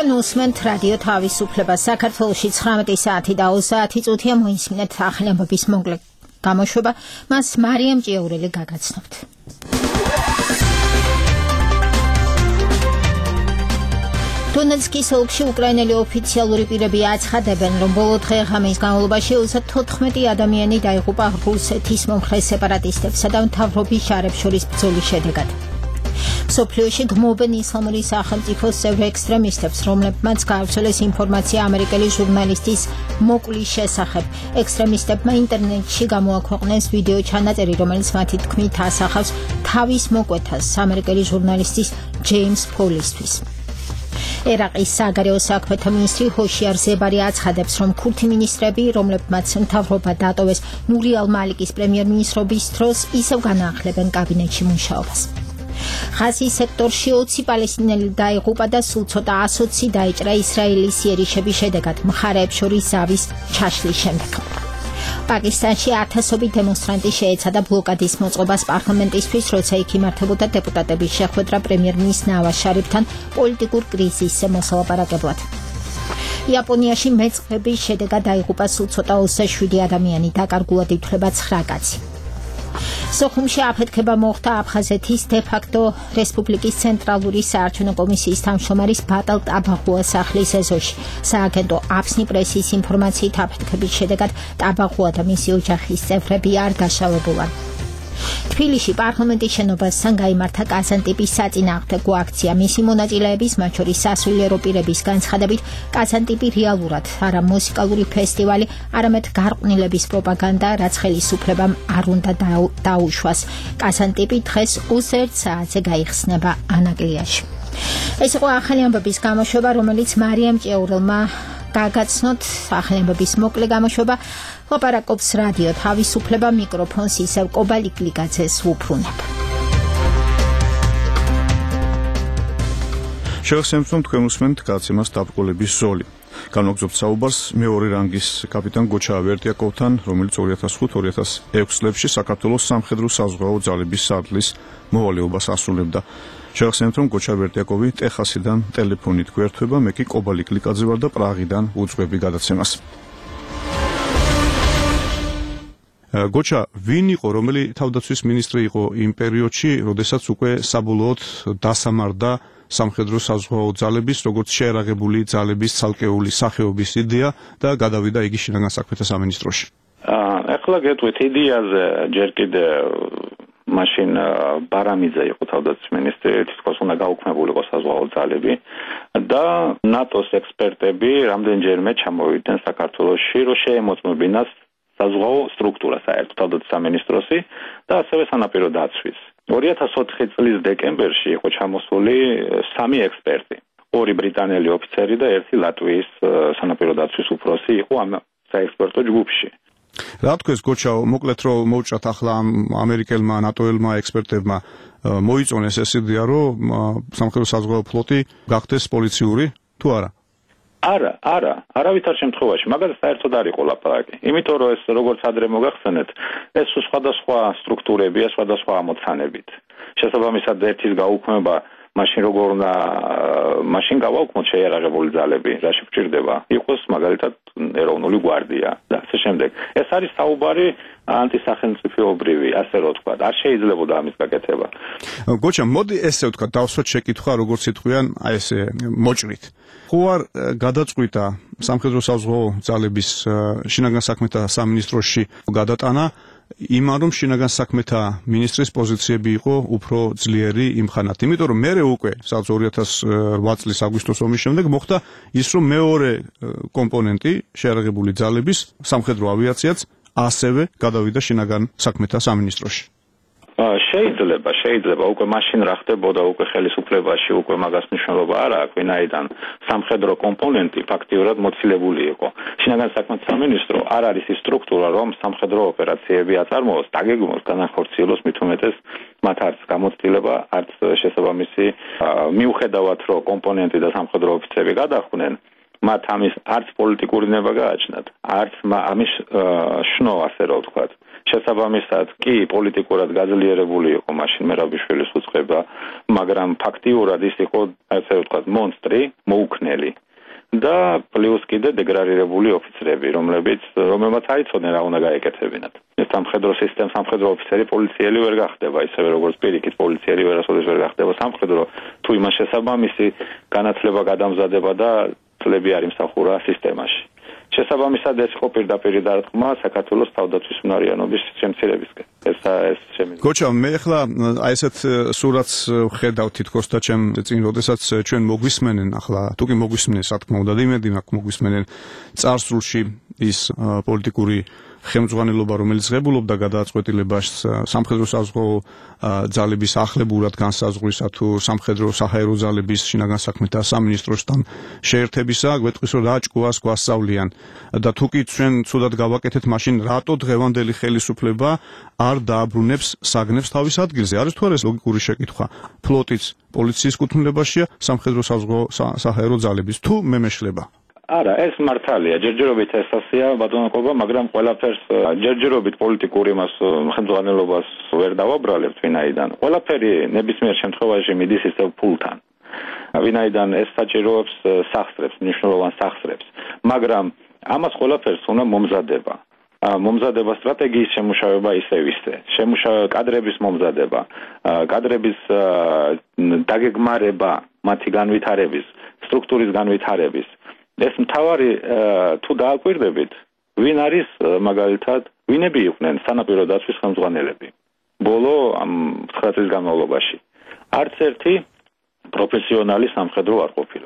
თქვენ უსმენთ რადიო თავისუფლება საქართველოში 19 საათი და 30 წუთია მოისმინეთ ახალი ამბების მოკლე გამოშვება მას მარიამ ჭიაურელი გაგაცნობთ დონეცკის ოლქში უკრაინელი ოფიციალური პირები აცხადებენ, რომ ბოლო დღე-ღამის განმავლობაში 34 ადამიანი დაიღუპა რუსეთის მომხრე სეპარატისტებსა და მთავრობის ჯარებს შორის ბრძოლის შედეგად. მსოფლიოში გმობენ ისლამური სახელმწიფოს წევრი ექსტრემისტებს, რომლებმაც გაავრცელეს ინფორმაცია ამერიკელი ჟურნალისტის მოკვლის შესახებ. ექსტრემისტებმა ინტერნეტში გამოაქვეყნეს ვიდეო ჩანაწერი, რომელიც მათი თქმით ასახავს თავის მოკვეთას ამერიკელი ჟურნალისტის ჯეიმს ფოლისთვის. ერაყის საგარეო საქმეთა მინისტრი ჰოშიარ ზებარი აცხადებს, რომ ქურთი მინისტრები, რომლებმაც მთავრობა დატოვეს ნური ალ-მალიკის პრემიერ-მინისტრობის დროს, ისევ განაახლებენ კაბინეტში მუშაობას. ღაზის სექტორში 20 პალესტინელი დაიღუპა და სულ ცოტა 120 დაიჭრა ისრაელის იერიშების შედეგად მხარეებს შორის ზავის ჩაშლის შემდეგ. პაკისტანში ათასობით დემონსტრანტი შეეცადა ბლოკადის მოწყობას პარლამენტისთვის, როცა იქ იმართებოდა დეპუტატების შეხვედრა პრემიერ-მინისტრ ნავაზ შარიფთან პოლიტიკურ კრიზისზე მოსალაპარაკებლად. იაპონიაში მეწყრების შედეგად დაიღუპა სულ ცოტა 27 ადამიანი, დაკარგულად ითვლება 9 კაცი. სოხუმში აფეთქება მოხდა აფხაზეთის დე-ფაქტო რესპუბლიკის ცენტრალური საარჩევნო კომისიის თავმჯდომარის ბატალ ტაბაღუას სახლის ეზოში. სააგენტო აფსნი პრესის ინფორმაციით აფეთქების შედეგად ტაბაღუა და მისი ოჯახის წევრები არ დაშავებულან. თბილისში პარლამენტის შენობასთან გაიმართა კაზანტიპის საწინააღმდეგო აქცია. მისი მონაწილეების, მათ შორის სასულიერო პირების განცხადებით, კაზანტიპი რეალურად არა მუსიკალური ფესტივალი, არამედ გარყვნილების პროპაგანდა, რაც ხელისუფლებამ არ უნდა დაუშვას. კაზანტიპი დღეს 21 საათზე გაიხსნება ანაკლიაში. ეს იყო ახალი ამბების გამოშვება, რომელიც მარიამ ჭიაურელმა გაგაცნოთ. ახალი ამბების მოკლე გამოშვება ლაპარაკობს რადიო თავისუფლება, მიკროფონს ისევ კობალ იკლიკაძეს ვუფრუნებ. შევახსენებთ, თქვენ უსმენთ გაცემას დაბრკოლების ზოლი. განვაგრძობთ საუბარს მეორე რანგის კაპიტან გოჩა ვერტიაკოვთან, რომელიც 2005-2006 წლებში საქართველოს სამხედრო-საზღვაო ძალების სარდლის მოვალეობას ასრულებდა. შევახსენებთ, რომ გოჩა ვერტიაკოვი ტეხასიდან ტელეფონით გვერდება, მე კი კობალ იკლიკაძე ვარ და პრაღიდან უძღვები გადაცემას. გოჩა, ვინ იყო, რომელი თავდაცვის მინისტრი იყო იმ პერიოდში, როდესაც უკვე საბოლოოდ დასამარდა სამხედრო-საზღვაო ძალების, როგორც შეერაღებული ძალების ცალკეული სახეობის იდეა და გადავიდა იგი შინაგან საქმეთა სამინისტროში? ახლა გეტყვით იდეაზე ჯერ კიდე მაშინ ბარამიძე იყო თავდაცვის მინისტრი, თითქოს უნდა გაუქმებულიყო საზღვაო ძალები და ნატოს ექსპერტები რამდენჯერმე ჩამოვიდნენ საქართველოში, რომ შეემოწმებინათ საზღვაო სტრუქტურა საერთოდ თავდაცვის სამინისტროსი და ასევე სანაპირო დაცვის. 2004 წლის დეკემბერში იყო ჩამოსული 3 ექსპერტი. 2 ბრიტანელი ოფიცერი და 1 ლატვიის სანაპირო დაცვის უფროსი იყო ამ საექსპერტო ჯგუფში. რა თქვენ გოჩა, მოკლედ რომ მოვჭრათ ახლა ამერიკელმა, ნატოელმა ექსპერტებმა მოიწონეს ეს იდეა, რომ სამხედრო-საზღვაო ფლოტი გახდეს პოლიციური, თუ არა? არავითარ შემთხვევაში, მაგაზე საერთოდ არ იყო ლაპარაკი. იმიტომ რომ ეს როგორც ადრე მოგახსენეთ, ეს სხვადასხვა სტრუქტურებია, სხვადასხვა ამოცანებით. შესაბამისად ერთის გაუქმება მაშინ როგორ უნდა მაშინ გავაუქმოთ შეიარაღებული ძალები, რაში გვჭირდება? იყოს მაგალითად ეროვნული გვარდია და ასე შემდეგ. ეს არის საუბარი ანტისახელმწიფოებრივი, ასე რომ ვთქვათ, არ შეიძლებოდა ამის გაკეთება. გოჩა, მოდი ესე ვთქვათ, დავსვათ შეკითხვა, როგორც იტყვიან, აი ესე მოჭრით. ხო არ გადაწყვიტა სამხედრო-საზღვაო ძალების შინაგან საქმეთა სამინისტროში გადატანა იმან, რომ შინაგან საქმეთა მინისტრის პოზიციები იყო უფრო ძლიერი იმ ხანად. იმიტომ რომ მერე უკვე, სადაც 2008 წლის აგვისტოს ომის შემდეგ მოხდა ის, რომ მეორე კომპონენტი შეიარაღებული ძალების სამხედრო ავიაციაც ასევე გადავიდა შინაგან საქმეთა სამინისტროში. შეიძლება უკვე მაშინ რა ხდებოდა, უკვე ხელისუფლებაში უკვე მაგას მნიშვნელობა არ აქვს, ვინაიდან სამხედრო კომპონენტი ფაქტიურად მოცილებული იყო. შინაგან საქმეთა სამინისტრო არ არის ის სტრუქტურა, რომ სამხედრო ოპერაციები აწარმოოს, დაგეგმოს, განახორციელოს, მით უმეტეს მათ არც გამოცდილება, არც შესაბამისი მიუხედავად რომ კომპონენტი და სამხედრო ოფიცრები გადახვდნენ, მათ ამის არც პოლიტიკური ნება გააჩნდათ, არც ამის შნო, ასე რომ ვთქვათ. შესაბამისად კი პოლიტიკურად გაძლიერებული იყო მაშინ მერაბიშვილის უწყება, მაგრამ ფაქტიურად ის იყო, ასე ვთქვათ, მონსტრი, მოუქნელი. და პლუს კიდე დეგრადირებული ოფიცრები, რომელმაც აიცოდნენ რა უნდა გაეკეთებინათ. სამხედრო სისტემა, სამხედრო ოფიცერი პოლიციელი ვერ გახდება, ისევე როგორც პირიქით პოლიციელი ვერასოდეს ვერ გახდება სამხედრო, თუ იმას შესაბამისი განათლება გადამზადება და წლები არ იმსახურა სისტემაში. შესაბამისად ეს იყო პირდაპირ დარტყმა საქართველოს თავდაცვის უნარიანობის შემცირებისკენ. ეს შემიძლია. გოჩა, მე ახლა აი ესეთ სურათს ვხედავ თითქოს და ჩემ წინ, როდესაც ჩვენ მოგვისმენენ, ახლა თუ კი მოგვისმენენ, რა თქმა უნდა, იმედი მაქვს მოგვისმენენ წარსულში ის პოლიტიკური ხელმძღვანელობა, რომელიც ღებულობდა გადაწყვეტილებას სამხედრო საზღვაო ძალების ახლებურად განსაზღვისა თუ სამხედრო საჰაერო ძალების შინაგან საქმეთა სამინისტროსთან შეერთებისა, გვეტყვის რომ რა ჭკუას გვასწავლიან და თუ კი ჩვენ ცუდად გავაკეთეთ, მაშინ რატო დღევანდელი ხელისუფლება არ დააბრუნებს საგნებს თავის ადგილზე? არის თუ არა ეს ლოგიკური შეკითხვა? ფლოტიც პოლიციის კუთვნილებაშია, სამხედრო საზღვაო საჰაერო ძალების თუ მემეშლება? არა, ეს მართალია, ჯერჯერობით ეს ასეა ბატონობა, მაგრამ ყველაფერს ჯერჯერობით პოლიტიკურ იმას ხელმძღვანელობას ვერ დავაბრალებთ ვინაიდან. ყველაფერი ნებისმიერ შემთხვევაში მიდის ისევ ფულთან. ვინაიდან ეს საჭიროებს სახსრებს, მნიშვნელოვან სახსრებს, მაგრამ ამას ყველაფერს უნდა მომზადება. მომზადება სტრატეგიის შემუშავება ისევ ისე, კადრების მომზადება, კადრების დაგეგმარება, მათი განვითარების, სტრუქტურის განვითარების. ეს მთავარი თუ დააკვირდებით, ვინ არის მაგალითად, ვინები იყვნენ სანაპირო დაცვის ხელმძღვანელები ბოლო ამ 9 წლის განმავლობაში. არც ერთი პროფესიონალი სამხედრო არ ყოფილა.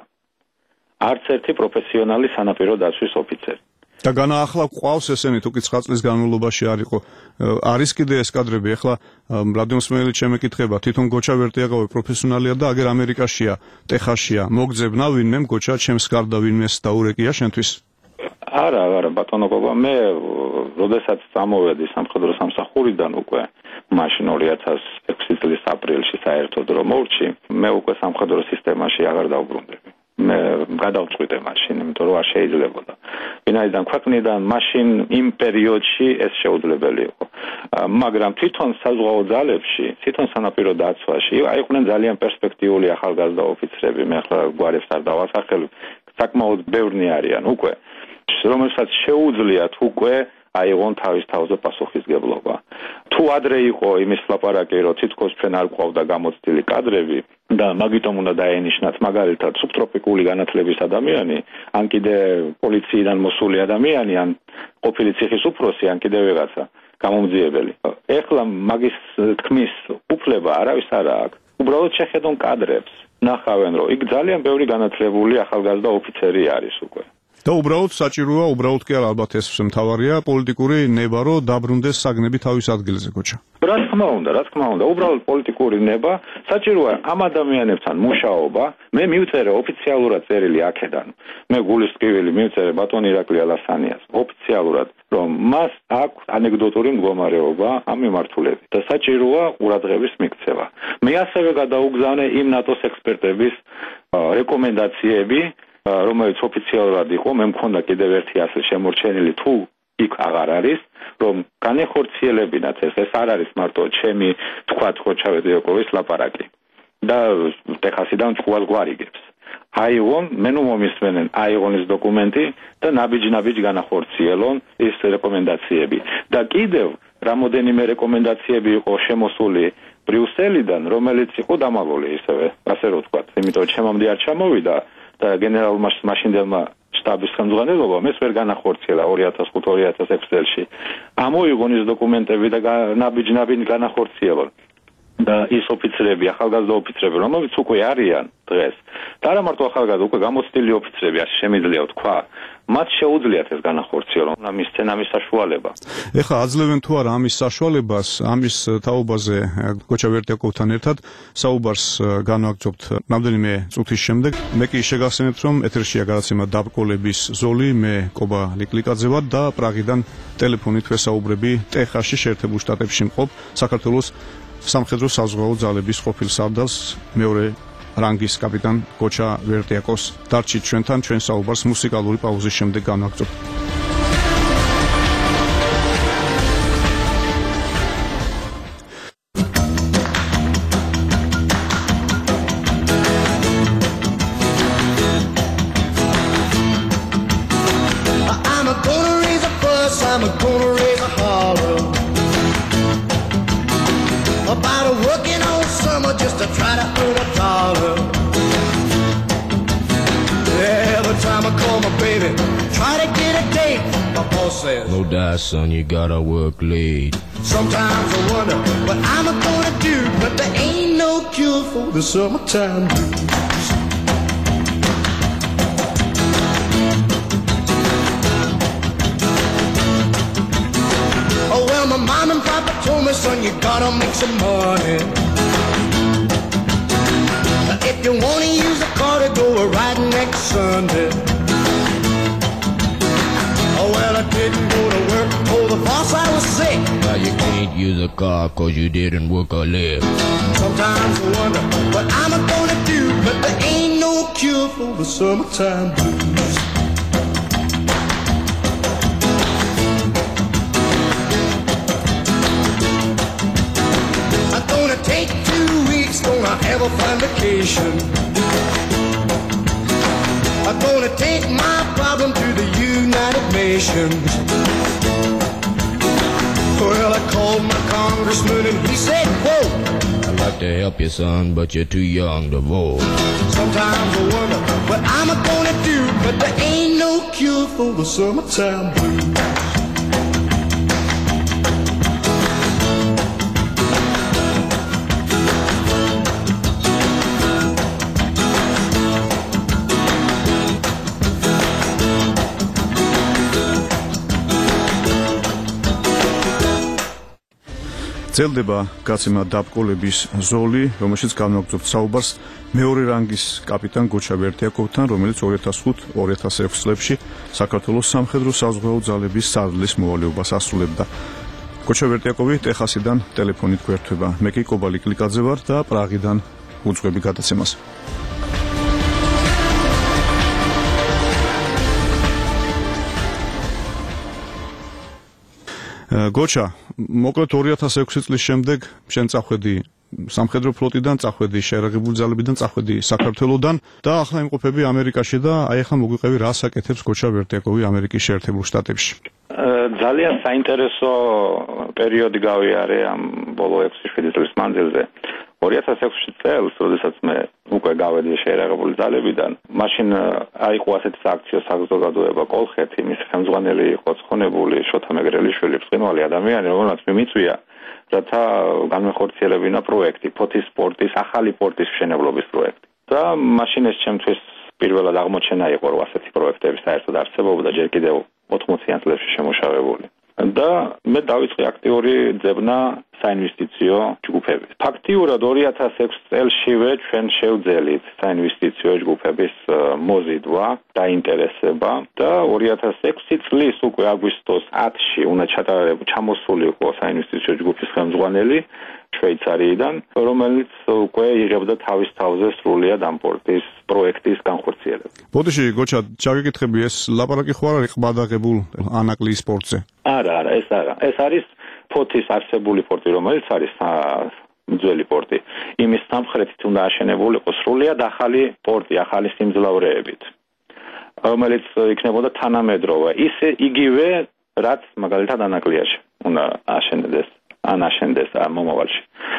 არც ერთი პროფესიონალი სანაპირო დაცვის ოფიცერი. და განაახლა ყავს ესენი თუ კი 9 წლის განმავლობაში არ იყო. არის კიდე ეს კადრები, ახლა რადიომსმენელი შემეკითხება, თვითონ გოჩა ვერტიაკოვი პროფესიონალია და აგერ ამერიკაშია, ტეხასშია, მოგძებნა ვინმე გოჩა ჩემს გარდა ვინმეს დაურეკია შენთვის? არა, ბატონობა, მე როდესაც წამოვედი სამხედრო სამსახურიდან უკვე, მაშინ 2006 წლის აპრილში საერთოდ რომ მოვრჩი, მე უკვე სამხედრო სისტემაში აღარ დავბრუნდები. მე გადავწყვიტე მაშინ, იმიტომ რომ არ შეიძლებოდა. ვინაიდან ქვეყნიდან მაშინ იმ პერიოდში ეს შეუძლებელი იყო. მაგრამ თვითონ საზღვაო ძალებში, თვითონ სანაპირო დაცვაში იყვნენ ძალიან პერსპექტიული ახალგაზრდა ოფიცრები, მე ახლა გვარებს არ დავასახელებ, საკმაოდ ბევრნი არიან უკვე, რომელსაც შეუძლიათ უკვე აიღონ თავის თავზე პასუხისგებლობა. თუ ადრე იყო იმის ლაპარაკი, რომ თითქოს ჩვენ არ გვყავდა გამოცდილი კადრები და მაგიტომ უნდა დაენიშნათ მაგალითად სუბტროპიკული განათლების ადამიანი, ან კიდე პოლიციიდან მოსული ადამიანი, ან ყოფილი ციხის უფროსი, ან კიდე ვიღაცა გამომძიებელი. ეხლა მაგის თქმის უფლება არავის არ აქვს. უბრალოდ შეხედონ კადრებს, ნახავენ, რომ იქ ძალიან ბევრი განათლებული ახალგაზრდა ოფიცერი არის უკვე. და უბრალოდ საჭიროა, უბრალოდ კი არა, ალბათ ეს მთავარია პოლიტიკური ნება, რომ დაბრუნდეს საგნები თავის ადგილზე, გოჩა. რა თქმა უნდა, უბრალოდ პოლიტიკური ნება, საჭიროა ამ ადამიანებთან მუშაობა. მე მივწერე ოფიციალურად წერილი აქედან. მე გულის ტკივილი მივწერე ბატონ ირაკლი ალასანიას ოფიციალურად, რომ მას აქვს ანეკდოტური მდგომარეობა ამ მიმართულებით და საჭიროა ყურადღების მიქცევა. მე ასევე გადაუგზავნე იმ ნატოს ექსპერტების რეკომენდაციები, რომელიც ოფიციალურად იყო, მე მქონდა კიდევ ერთი ასლი შემორჩენილი, თუ იქ აღარ არის, რომ განეხორციელებინათ ეს არ არის მარტო ჩემი თქვათ გოჩა ვერტიაკოვის ლაპარაკი და ტეხასიდან ჭკუას გვარიგებს. აიღონ, მე ნუ მომისმენენ, აიღონ ეს დოკუმენტი და ნაბიჯ განახორციელონ ეს რეკომენდაციები. და კიდევ რამოდენიმე რეკომენდაციები იყო შემოსული ბრიუსელიდან, რომელიც იყო დამალული ისევე, ასე რომ ვთქვათ, იმიტომ ჩემამდე არ ჩამოვიდა და გენერალურმა მაშინდელმა შტაბის ხელმძღვანელობამ ეს ვერ განახორციელა 2005-2006 წელში. ამოიღონ ეს დოკუმენტები და ნაბიჯ განახორციელონ. და ის ოფიცრები, ახალგაზრდა ოფიცრები, რომლებიც უკვე არიან დღეს, და არა მარტო ახალგაზრდა, უკვე გამოცდილი ოფიცრები, ასე შემიძლია ვთქვა, მათ შეუძლიათ ეს განახორციელონ, მისცენ ამის საშუალება. ეხლა აძლევენ თუ არა ამის საშუალებას, ამის თაობაზე გოჩა ვერტიაკოვთან ერთად საუბარს განვაგრძობთ რამდენიმე წუთის შემდეგ. მე კი შეგახსენებთ, რომ ეთერშია გადაცემა დაბრკოლების ზოლი, მე კობა ლიკლიკაძე ვარ და პრაღიდან ტელეფონით ვესაუბრები ტეხასში შეერთებულ შტატებში მყოფ საქართველოს სამხედრო საზღვაო ძალების ყოფილ სარდალს მეორე რანგის კაპიტან გოჩა ვერტიაკოვს. დარჩით ჩვენთან, ჩვენ საუბარს მუსიკალური პაუზის შემდეგ განვაგრძობთ. says. No die, son, you gotta work late. Sometimes I wonder what I'm gonna do, but there ain't no cure for the summertime blues. Oh well, my mom and papa told me, son, you gotta make some money. If you wanna use a car to go a ride next Sunday. Oh well, I didn't go to work, oh the boss I was sick. Now you can't use a car cause you didn't work or live. Sometimes I wonder what I'm gonna do, but there ain't no cure for the summertime blues. I'm gonna take 2 weeks, gonna have a fun vacation. I'm gonna take my problem to the United Nations. Well, I called my congressman and he said, quote, I'd like to help you, son, but you're too young to vote. sometimes I wonder what I'm gonna do, but there ain't no cure for the summertime blues. ძლდება გაცემა დაბკოლების ზოლი, რომელშიც განვაგრძობთ საუბარს მეორე რანგის კაპიტან გოჩა ვერტიაკოვთან, რომელიც 2005-2006 წლებში საქართველოს სამხედრო საზღვაო ძალების სარდლის მოვალეობას ასრულებდა. გოჩა ვერტიაკოვი ტეხასიდან ტელეფონით გვერდება. მე კი კობალი კლიკაძე ვარ და პრაღიდან უძღვები გადაცემას. გოჩა, მოკლედ 2006 წლის შემდეგ შენ წახვედი სამხედრო ფლოტიდან, წახვედი შეერაღებული ძალებიდან, წახვედი საქართველოსდან და ახლა იმყოფები ამერიკაში და აი ახლა მოგვიყევი რას აკეთებს გოჩა ვერტიაკოვი ამერიკის შეერთებულ შტატებში. ძალიან საინტერესო პერიოდი გავიარე ამ ბოლო 6-7 წლის მანძილზე. 2006 წელს, როდესაც მე უკვე გავედი შეერაღებული ძალებიდან, მაშინ აიყო ასეთი სააქციო საზოგადოება კოლხეთი, მის ხელმძღვანელი იყო ცხონებული შოთა მეგრელიშვილი, ბრწყინვალე ადამიანი, რომელმაც მიმიწვია, რათა განმეხორციელებინა პროექტი, ფოთის პორტის, ახალი პორტის მშენებლობის პროექტი. და მაშინ ეს ჩემთვის პირველად აღმოჩენა იყო, რომ ასეთი პროექტები საერთოდ არსებობდა ჯერ კიდევ 80-იან წლებში შემოშავებული. და მე დავიწყე აქტიური ძებნა საინვესტიციო ჯგუფების. ფაქტიურად 2006 წელშივე ჩვენ შევძელით საინვესტიციო ჯგუფების მოზიდვა, დაინტერესება და 2006 წლის უკვე აგვისტოს 10-ში უნდა ჩამოსულიყო საინვესტიციო ჯგუფის ხელმძღვანელი შვეიცარიიდან, რომელიც უკვე იღებდა თავის თავზე სრულიად ამ პორტის პროექტის განხორციელებას. ბოდიში გოჩა, ჩაგეკითხები ეს ლაპარაკი ხო არ არის ყბადაღებულ ანაკლიის პორტზე? არა, ეს არა. ეს არის ფოთის არსებული პორტი, რომელიც არის ძველი პორტი. იმის სამხრეთით უნდა აშენებულიყო სრულიად ახალი პორტი, ახალი სიმძლავრეებით, რომელიც იქნებოდა თანამედროვე. ისე იგივე, რაც მაგალითად ანაკლიაში უნდა აშენდეს მომავალში.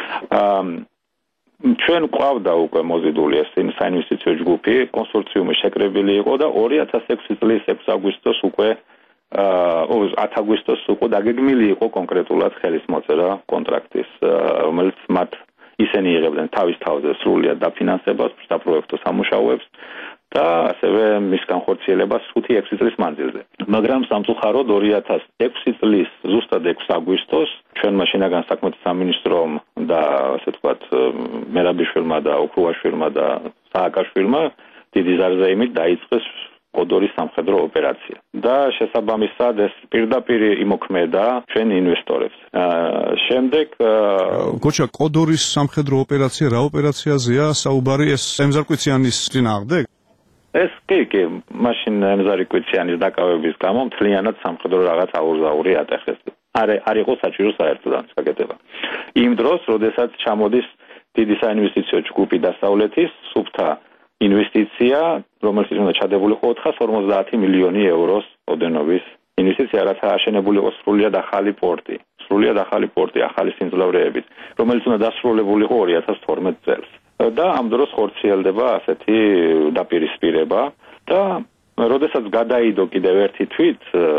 ჩვენ ყავდა უკვე მოზიდული ეს საინვესტიციო ჯგუფი, კონსორციუმი შეკრებილი იყო და 2006 წლის 6 აგვისტოს უკვე 10 აგვისტოს უკვე დაგეგმილი იყო კონკრეტულად ხელისმოწერა კონტრაქტის, რომელიც მათ ისინი იღებდნენ თავის თავზე სრულიად დაფინანსებას და პროექტო სამუშაოებს და ასევე მის განხორციელებას 5-6 წლის მანძილზე. მაგრამ სამწუხაროდ 2006 წლის ზუსტად 6 აგვისტოს ჩვენმა შინაგან საქმეთა სამინისტრომ და ასე ვთქვათ მერაბიშვილმა და ოქრუაშვილმა და სააკაშვილმა დიდი ზარზეიმით დაიწყეს კოდორის სამხედრო ოპერაცია და შესაბამისად ეს პირდაპირ იმოქმედა ჩვენ ინვესტორებს. შემდეგ გოჩა, კოდორის სამხედრო ოპერაცია რა ოპერაციაზეა საუბარი? ეს ემზარკვიციანის წინააღმდეგ? ეს კი, მაშინ ემზარკვიციანის დაკავების გამო მთლიანად სამხედრო რაღაც აურზაური ატეხეს. არ იყო საჭირო საერთოდ ამ საკეთება. იმ დროს, როდესაც ჩამოდის დიდი საინვესტიციო ჯგუფი დასავლეთის სუფთა ინვესტიცია, რომელშიც უნდა ჩადებულიყო 450 მილიონი ევროს ოდენობის ინვესტიცია, რათა აშენებულიყო სრულიად ახალი პორტი, ახალი სიმძლავრეებით, რომელიც უნდა დასრულებულიყო 2012 წელს. და ამ დროს ხორციელდება ასეთი დაპირისპირება და როდესაც გადაიდო კიდევ ერთი თვით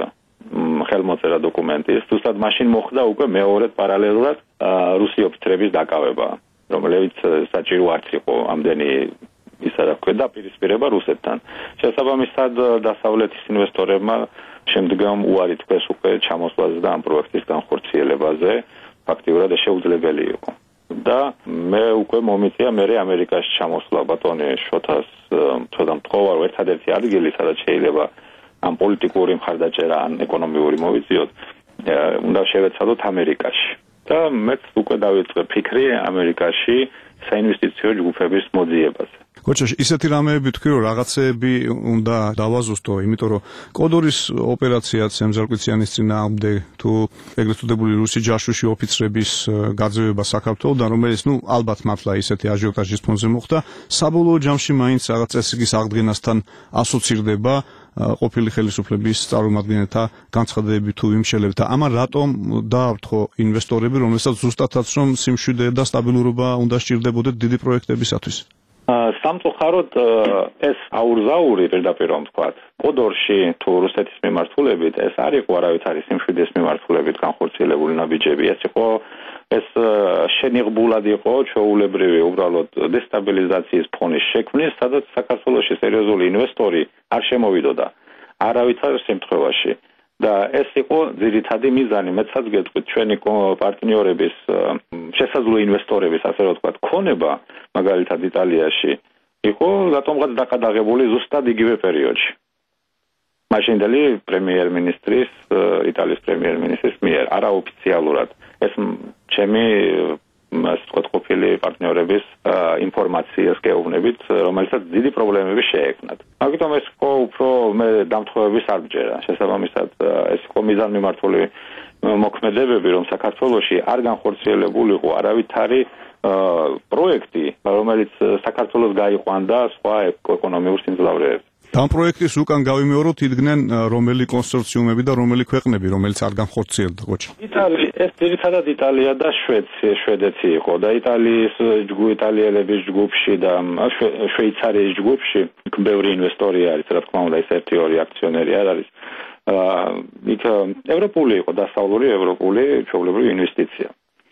ხელმოწერა დოკუმენტის, ზუსტად მაშინ მოხდა უკვე მეორედ პარალელურად რუსი ოფიცრების დაკავება, რომელიც საჭირო არც იყო ამდენი ისა რა ქვია დაპირისპირება რუსეთთან. შესაბამისად დასავლეთის ინვესტორებმა შემდგომ უარი თქვეს უკვე ჩამოსვლაზე და ამ პროექტის განხორციელებაზე, ფაქტიურად შეუძლებელი იყო. და მე უკვე მომიწია მე ამერიკაში ჩამოსვლა ბატონი შოთას ცოტა მთხოვარ ერთადერთი ადგილი სადაც შეიძლება ამ პოლიტიკური მხარდაჭერა ან ეკონომიური მოვიწიოთ უნდა შევეცადოთ ამერიკაში და მეც უკვე დავიწყე ფიქრი ამერიკაში საინვესტიციო ჯგუფების მოძიებაზე. გოჩა, ისეთი რამეები თქვი რომ რაღაცეები უნდა დავაზუსტო, იმიტომ რომ კოდორის ოპერაციაც ემზარკვიციანის წინააღმდეგ თუ ეგრეთ წოდებული რუსი ჯაშუში ოფიცრების გაძევება საქართველოსთან, რომელიც ალბათ მართლა ისეთი აჟიოტაჟის ფონზე მოხდა, საბოლოო ჯამში მაინც რაღაც წესრიგის აღდგენასთან ასოცირდება ყოფილი ხელისუფლების წარმომადგენელთა განცხადებები თუ ვიმშელებთ. ამან რატომ დააფრთხო ინვესტორები, რომელსაც ზუსტადაც რომ სიმშვიდე და სტაბილურობა უნდა სჭირდებოდეთ დიდი პროექტებისათვის? სამწუხაროდ ეს აურზაური პირდაპირ რომ ვთქვათ, კოდორში თუ რუსეთის მიმართულებით ეს არ იყო არავითარი სიმშვიდეს მიმართულებით განხორციელებული ნაბიჯები, ეს შენიღბულად იყო ჩვეულებრივი უბრალოდ დესტაბილიზაციის ფონის შექმნის, სადაც საქართველოში სერიოზული ინვესტორი არ შემოვიდოდა არავითარ შემთხვევაში. და ეს იყო ძირითადი მიზანი, მეცაც გეტყვით, ჩვენი პარტნიორების შესაძლო ინვესტორების, ასე რომ ვთქვათ, ქონება, მაგალითად იტალიაში, იყო რატომღაც დაკადაღებული ზუსტად იგივე პერიოდში. მაშინდელი პრემიერ-მინისტრის, იტალიის პრემიერ-მინისტრის მიერ, არაოფიციალურად. ეს ჩემი ასე ვთქვათ, ყოფილი პარტნიორების ინფორმაციას გეუბნებით, რომელსაც დიდი პრობლემები შეექმნათ. ამიტომ ეს იყო უფრო მე დამთხოვების არ მჯერა. შესაბამისად, ეს იყო მიზანმიმართული მოქმედებები, რომ საქართველოში არ განხორციელებულიყო არავითარი პროექტი, რომელიც საქართველოს გაიყვანდა სხვა ეკონომიურ სიმძლავრეებს. ამ პროექტის უკან გავიმეოროთ იდგნენ რომელი კონსორციუმები და რომელი ქვეყნები, რომელიც არ განხორციელდა, გოჩა. ეს ძირითადად იტალია და შვედეთი იყო და იტალიელების ჯგუფში და შვეიცარიის ჯგუფში ბევრი ინვესტორი არის, რა თქმა უნდა, ეს 1-2 აქციონერი არ არის. იქ ევროპული იყო დასავლური ევროპული ჩვეულებრივი ინვესტიცია.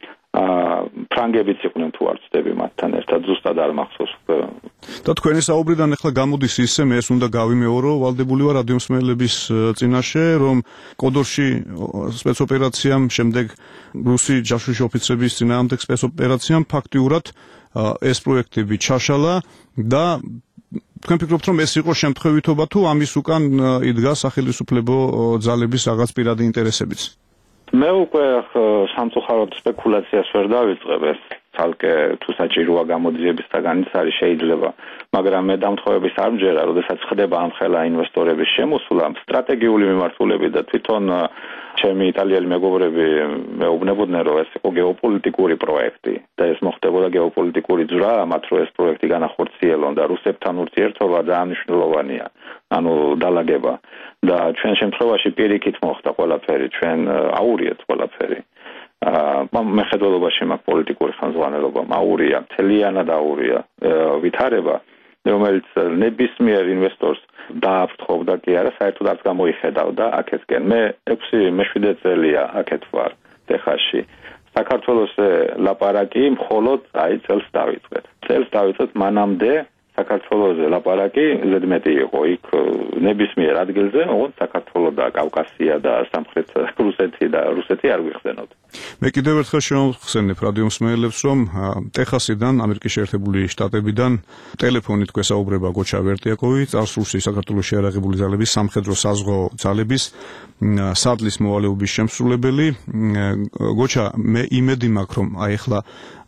ფრანგებიც იყვნენ თუ არ ვწდები მათთან ერთად, ზუსტად არ მახსოვს. და თქვენი საუბრიდან ახლა გამოდის ისე, მე ეს უნდა გავიმეორო, ვალდებული ვარ რადიომსმენელების წინაშე, რომ კოდორში სპეცოპერაციამ, შემდეგ რუსი ჯაშუში ოფიცრების წინააღმდეგ სპეცოპერაციამ ფაქტიურად ეს პროექტები ჩაშალა და თქვენ ფიქრობთ, რომ ეს იყო შემთხვევითობა თუ ამის უკან იდგა სახელმწიფო ძალების რაღაც პირადი ინტერესებიც? მე უკვე სამწუხაროდ სპეკულაციას ვერ დავიწყებ, ეს ცალკე თუ საჭიროა გამოძიებისთაგან ის არის შეიძლება, მაგრამ მე დამთხოვების არ მჯერა, როდესაც ხდება ამხელა ინვესტორების შემოსვლა, სტრატეგიული მიმართულებით და თვითონ ჩემი იტალიელი მეგობრები მეუბნებოდნენ, რომ ეს იყო გეოპოლიტიკური პროექტი და ეს მოხდებოდა გეოპოლიტიკური ძვრა, მათ რო ეს პროექტი განახორციელონ და რუსებთან ურთიერთობა ძალიან მნიშვნელოვანია, ანუ დალაგება და ჩვენ შემთხვევაში პირიქით მოხდა ყველაფერი, ჩვენ აურიეთ ყველაფერი. მეხედველობაში მაქვს პოლიტიკური ხელმძღვანელობა, აურია, მთლიანად აურია ვითარება, რომელიც ნებისმიერ ინვესტორს დააფრთხობდა კი არა, საერთოდ არც გამოიხედავდა აქეთკენ. მე 6-7 წელია აქეთ ვარ ტეხასში. საქართველოს ლაპარაკი მხოლოდ წელს დავიწყეთ. მანამდე საქართველოზე ლაპარაკი ზედმეტი იყო, იქ ნებისმიერ ადგილზე, ოღონდ საქართველო და კავკასია და სამხრეთ რუსეთი არ გვიხსენოთ. მე კიდევ ერთხელ შევხსენებ რადიომსმენელებს, რომ ტეხასიდან, ამერიკის შეერთებული შტატებიდან ტელეფონით გვესაუბრება გოჩა ვერტიაკოვი, წარსულში საქართველოში შეიარაღებული ძალების სამხედრო-საზღვაო ძალების სადლის მოვალეობის შემსრულებელი. გოჩა, მე იმედი მაქვს, რომ აი ახლა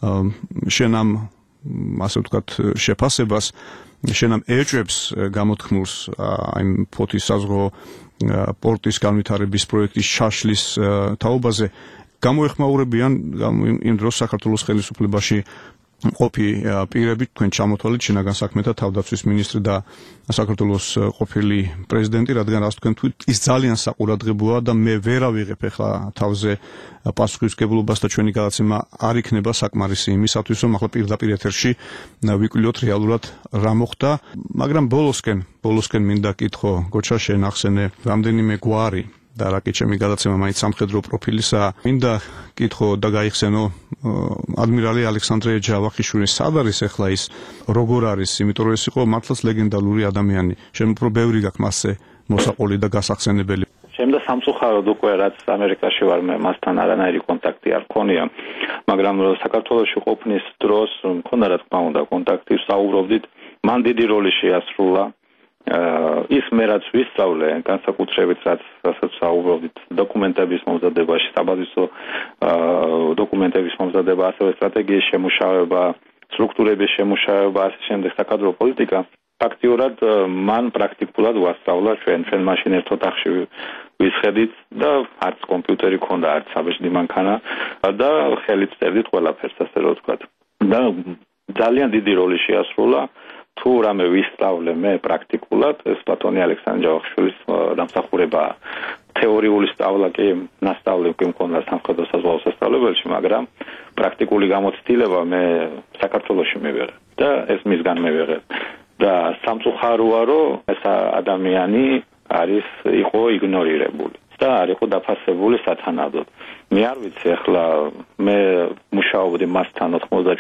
შენ ამ ასე ვთქვათ შეფასებას შენ ამ ეჭვებს გამოთქმულს აი ფოთის საზღვაო პორტის განვითარების პროექტის ჩაშლის თაობაზე გამოეხმაურებიან იმ დროს საქართველოს ხელისუფლებაში ყოფი პირები, თქვენ ჩამოთვალეთ შინაგან საქმეთა თავდაცვის მინისტრი და საქართველოს ყოფილი პრეზიდენტი, რადგან რას თქვენ თქვით, ის ძალიან საყურადღებოა და მე ვერ ავიღებ ახლა თავზე პასუხისმგებლობას და ჩვენი გადაცემა არ იქნება საკმარისი იმისათვის, რომ ახლა პირდაპირ ეთერში ვიკვლიოთ რეალურად რა მოხდა, მაგრამ ბოლოსკენ მინდა კითხო, გოჩა, შენ ახსენე რამდენიმე გვარი და რაკი ჩემი გადაცემა მაინც სამხედრო პროფილისაა. მინდა კითხო და გაიხსენო ადმირალი ალექსანდრე ჯავახიშვილი სად არის ახლა ის როგორ არის, იმიტომ რომ ეს იყო მართლაც ლეგენდალური ადამიანი. შენ უფრო ბევრი გაქვს მასზე მოსაყოლი და გასახსენებელი. შემდა სამწუხაროდ უკვე რაც ამერიკაში ვარ მე მასთან არანაირი კონტაქტი არ მქონია, მაგრამ საქართველოში ყოფნის დროს მქონდა რა თქმა უნდა კონტაქტი, საუბრობდით, მან დიდი როლი შეასრულა. ის მე რაც ვისწავლე, განსაკუთრებით რასაც საუბრობდით დოკუმენტების მომზადებაში, საბაზისო დოკუმენტების მომზადება, ასევე სტრატეგიის შემუშავება, სტრუქტურების შემუშავება, ასე შემდეგ საკადრო პოლიტიკა, ფაქტიურად მან პრაქტიკულად ვასწავლა ჩვენ მაშინ ერთ ოთახში ვისხედით და არც კომპიუტერი ქონდა, არც საბეჭდი მანქანა და ხელით წერდით ყველაფერს, ასე რომ ვთქვათ. და ძალიან დიდი როლი შეასრულა თუ რამე ვისწავლე მე პრაქტიკულად, ეს ბატონი ალექსანდრე ჯავახიშვილის დამსახურება თეორიული სწავლა კი ნასწავლი კი მქონდა სამხედრო საზღვაო სასწავლებელში, მაგრამ პრაქტიკული გამოცდილება მე საქართველოში მივიღე და ეს მისგან მივიღე. და სამწუხაროა, რომ ეს ადამიანი იყო იგნორირებული და არ იყო დაფასებული სათანადოდ. მე არ ვიცი ახლა მე მუშაობდი მასთან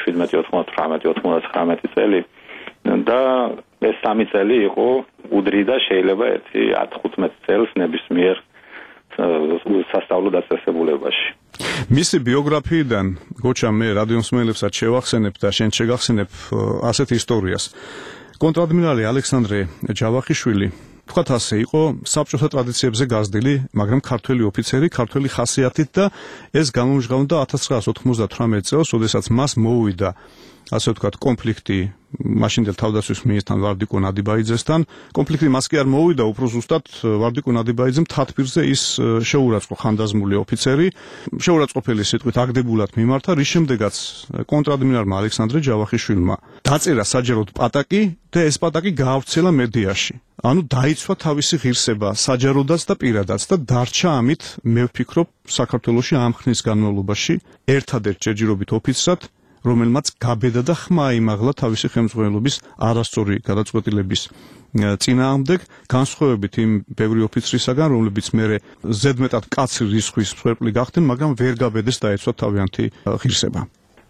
97-98-99 წელი და ეს 3 წელი იყო უდრი და შეიძლება ერთი 10-15 წელს ნებისმიერ სასწავლო დაწესებულებაში. მისი ბიოგრაფიიდან გოჩა მე რადიომსმენელებსაც შევახსენებ და შენ შეგახსენებ ასეთ ისტორიას. კონტრადმირალი ალექსანდრე ჯავახიშვილი თქვათ ასე იყო საბჭოთა ტრადიციებზე გაზრდილი, მაგრამ ქართველი ოფიცერი, ქართველი ხასიათით და ეს გამომჟღავნდა 1998 წელს, როდესაც მას მოუვიდა ასე ვთქვათ კონფლიქტი მაშინდელ თავდაცვის მინისტრთან ვარდიკო ნადიბაიძესთან. კონფლიქტი მას კი არ მოუვიდა, უფრო ზუსტად ვარდიკო ნადიბაიძემ თათბირზე ის შეურაცხყო ხანდაზმული ოფიცერი, შეურაცხყოფელი სიტყვით აგდებულად მიმართა, რის შემდეგაც კონტრადმირალმა ალექსანდრე ჯავახიშვილმა დაწერა საჯაროდ პატაკი და ეს პატაკი გაავრცელა მედიაში. ანუ დაიცვა თავისი ღირსება საჯაროდაც და პირადაც და დარჩა ამით მე ვფიქრობ საქართველოში ამ ხნის განმავლობაში ერთადერთ ჯერჯერობით ოფიცრად, რომელმაც გაბედა და ხმა აიმაღლა თავისი ხელმძღვანელობის არასწორი გადაწყვეტილების წინააღმდეგ, განსხვავებით იმ ბევრი ოფიცრისაგან, რომლებიც მერე ზედმეტად კაცრი რისხვის მსხვერპლი გახდნენ, მაგრამ ვერ გაბედეს დაეცვა თავიანთი ღირსება.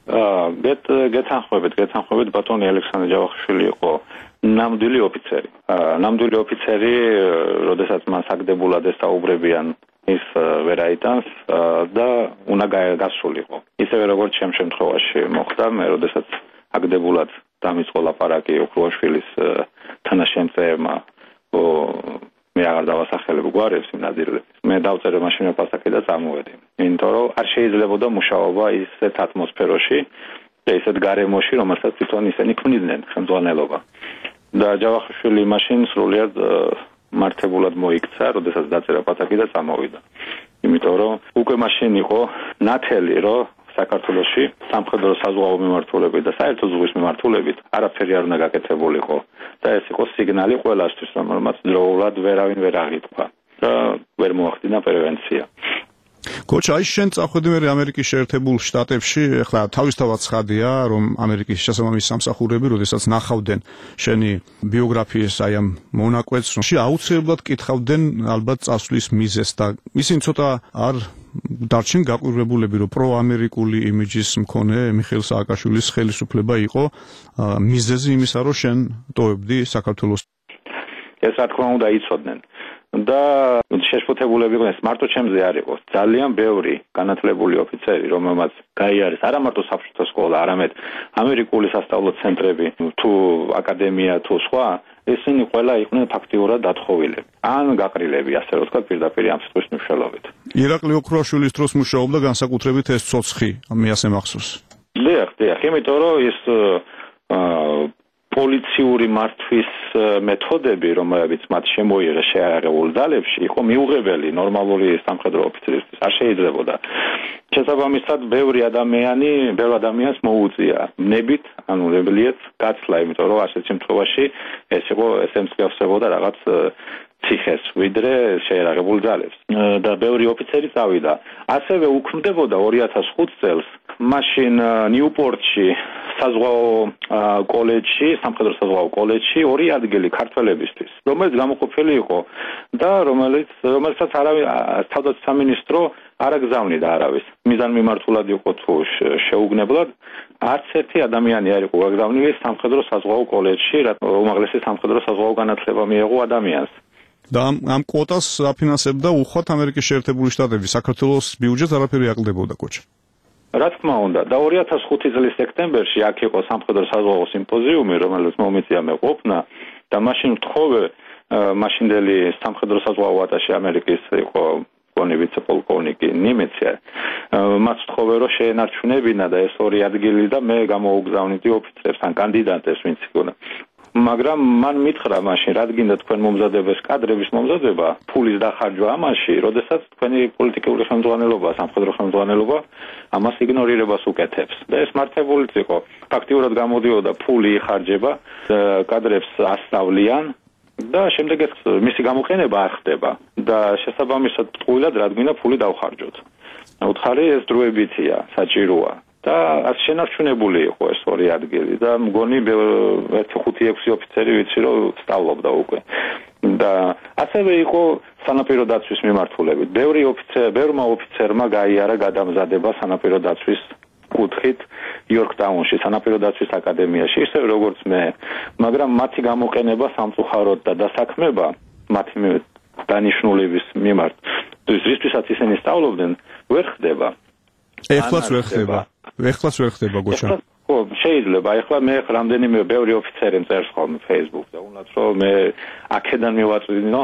გეთანხმებით ბატონი ალექსანდრე ჯავახიშვილი იყო ნამდვილი ოფიცერი. ნამდვილი ოფიცერი, როდესაც მას აგდებულად ესაუბრებიან, ის ვერ აიტანს და უნდა გასულიყო. ისევე როგორც ჩემ შემთხვევაში მოხდა, მე როდესაც აგდებულად დამიწყო ლაპარაკი ოქრუაშვილის თანაშემწეებმა, მე აღარ დავასახელებ გვარებს იმ ნადირლებს. მე დავწერე მაშინ პასაკი და წამოვედი. იმიტომ რომ არ შეიძლებოდა მუშაობა ისეთ ატმოსფეროში და ისეთ გარემოში, რომელსაც თვითონ ისინი ქმნიდნენ ხელმძღვანელობა. და ჯავახიშვილი მაშინ სრულიად მართებულად მოიქცა, როდესაც დაწერა პასაკი და წამოვიდა. იმიტომ რომ უკვე მაშინ იყო ნათელი, რომ საქართველოში სამხედრო საზღვაო მიმართულებით და საერთო ზღვის მიმართულებით არაფერი არ უნდა გაკეთებულიყო და ეს იყო სიგნალი ყველასთვის, რომელმაც დროულად ვერავინ ვერ აღითქვა და ვერ მოახდინა პრევენცია. გოჩა, ის შენ წახვედი მე ამერიკის შეერთებულ შტატებში, ახლა თავისთავად ცხადია, რომ ამერიკის შესაბამისი სამსახურები, როდესაც ნახავდნენ შენი ბიოგრაფიის აი ამ მონაკვეთს, რომ აუცილებლად კითხავდნენ ალბათ წასვლის მიზეზს და ისინი ცოტა არ დარჩენ გაკვირვებულები, რომ პროამერიკული იმიჯის მქონე მიხეილ სააკაშვილის ხელისუფლება იყო მიზეზი იმისა, რომ შენ ტოვებდი საქართველოს. ეს რა თქმა უნდა იცოდნენ. და შეშფოთებულები იყვნენ, მარტო ჩემზე არ იყოს. ძალიან ბევრი განათლებული ოფიცერი, რომელმაც გაიარეს არა მარტო საბჭოთა სკოლა, არამედ ამერიკული სასწავლო ცენტრები, თუ აკადემია, თუ სხვა, ესენი ყველა იყვნენ ფაქტიურად დათხოვილები. ან გაყრილები, ასე რომ ვთქვათ, პირდაპირ ამ სიტყვის მნიშვნელობით. ირაკლი ოქრუაშვილის დროს მუშაობდა განსაკუთრებით ეს ცოცხი, მე ასე მახსოვს. დიახ, იმიტომ რომ ის პოლიციური მართვის მეთოდები, რომელებიც მათ შემოიღეს შეიარაღებულ ძალებში, იყო მიუღებელი ნორმალური სამხედრო ოფიცრისთვის. არ შეიძლებოდა. შესაბამისად, ბევრ ადამიანს მოუწია ნებით, ანუ ნებლიეთ გაცლა, იმიტომ რომ ასეთ შემთხვევაში ეს ემსგავსებოდა რაღაც ციხეს, ვიდრე შეიარაღებულ ძალებს. და ბევრი ოფიცერი წავიდა. ასევე უქმდებოდა 2005 წელს მაშინ ნიუპორტში საზღვაო კოლეჯში, სამხედრო საზღვაო კოლეჯში 2 ადგილი ქართველებისთვის, რომელიც გამოყოფილი იყო და რომელსაც თავდაცვის სამინისტრო არ აგზავნიდა არავის. მიზანმიმართულად იყო თუ შეუგნებლად, არც ერთი ადამიანი არ იყო გაგზავნილი სამხედრო საზღვაო კოლეჯში, უმაღლესი სამხედრო საზღვაო განათლება მიეღო ადამიანს. და ამ კვოტას აფინანსებდა უხვად ამერიკის შეერთებული შტატები, საქართველოს ბიუჯეტს არაფერი აკლდებოდა კოჩა. რა თქმა უნდა, და 2005 წლის სექტემბერში აქ იყო სამხედრო საზღვაო სიმპოზიუმი, რომელიც მომიწია მე ყოფნა და მაშინ ვთხოვე მაშინდელი სამხედრო საზღვაო ატაში ამერიკის იყო ვიცე-პოლკოვნიკი ნიმეცია. მას ვთხოვე რომ შეენარჩუნებინა და ეს 2 ადგილი და მე გამოუგზავნიდი ოფიცრებს ან კანდიდატებს ვინც იქნა. მაგრამ მან მითხრა მაშინ, რადგან თქვენ მომზადებეს კადრების მომზადება, ფულის დახარჯვა ამაში, როდესაც თქვენი პოლიტიკური ხელმძღვანელობა, სამხედრო ხელმძღვანელობა ამას იგნორირებას უკეთებს. და ეს მართებულიც იყო. ფაქტიურად გამოდიოდა ფული იხარჯება, კადრებს ასწავლიან და შემდეგ ეს მისი გამოყენება არ ხდება და შესაბამისად ტყუილად რადგან ფული დავხარჯოთ. უთხარი ეს დროებითია, საჭიროა. და ας შენარჩუნებული იყო ეს 2 ადგილი და მგონი 5-6 ოფიცერი ვიცი რომ სწავლობდა უკვე. და ასევე იყო სანაპირო დაცვის მიმართულებით. ბევრმა ოფიცერმა გაიარა გადამზადება სანაპირო დაცვის კუთხით იორკტაუნში, სანაპირო დაცვის აკადემიაში, ისე როგორც მე, მაგრამ მათი გამოყენება სამწუხაროდ და დასაქმება მათი დანიშნულების მიმართ, რისთვისაც ისინი სწავლობდნენ, ვერ ხდება. ეხლაც ვერ ხდება გოჩა. ხო, შეიძლება. ეხლა მე რამდენიმე ბევრი ოფიცერი მწერს ხოლმე Facebook-ზე, უნდათ რომ მე აქედან მივაწვდინო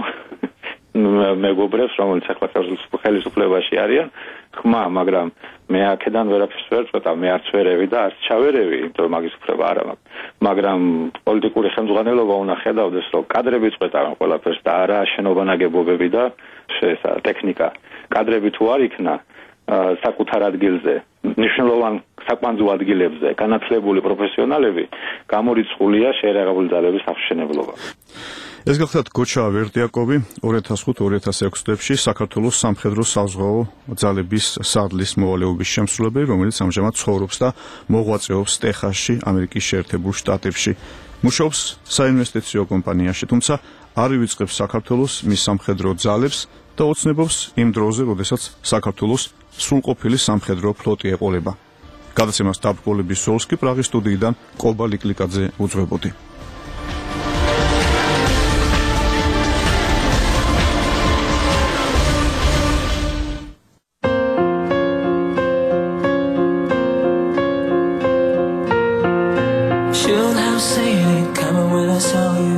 მეგობრებს, რომელიც ახლა ხელისუფლებაში არიან, ხმა, მაგრამ მე აქედან ვერაფერს ვერ წვეთა, მე არც ვერევი და არც ჩავერევი, იმიტომ რომ მაგის უფლება არ აქვს. მაგრამ პოლიტიკური ხელმძღვანელობა უნდა ხედავდეს, რომ კადრები წვეტავენ ყველაფერს და არა შენობა ნაგებობები და ტექნიკა. კადრები თუ არ იქნა საკუთარ ადგილზე, მნიშვნელოვან საკვანძო ადგილებზე განათლებული პროფესიონალები, გამორიცხულია შეერაღებული ძალების აღშენებლობა. ეს გახლავთ გოჩა ვერდიაკოვი 2005-2006 წლებში საქართველოს სამხედრო საზღვაო ძალების სარდლის მოვალეობის შემსრულებელი, რომელიც ამჟამად ცხოვრობს და მოღვაწეობს ტეხასში, ამერიკის შეერთებულ შტატებში. მუშაობს საინვესტიციო კომპანიაში, თუმცა არ ივიწყებს საქართველოს მის სამხედრო ძალებს და ოცნებობს იმ დროზე, როდესაც საქართველოს სრულყოფილი სამხედრო ფლოტი ეყოლება. გადაცემას დაბრკოლების სოლს კი პრაღის სტუდიიდან კობა ლიკლიკაძე უძღვებოდი. Should have seen it coming when I saw you.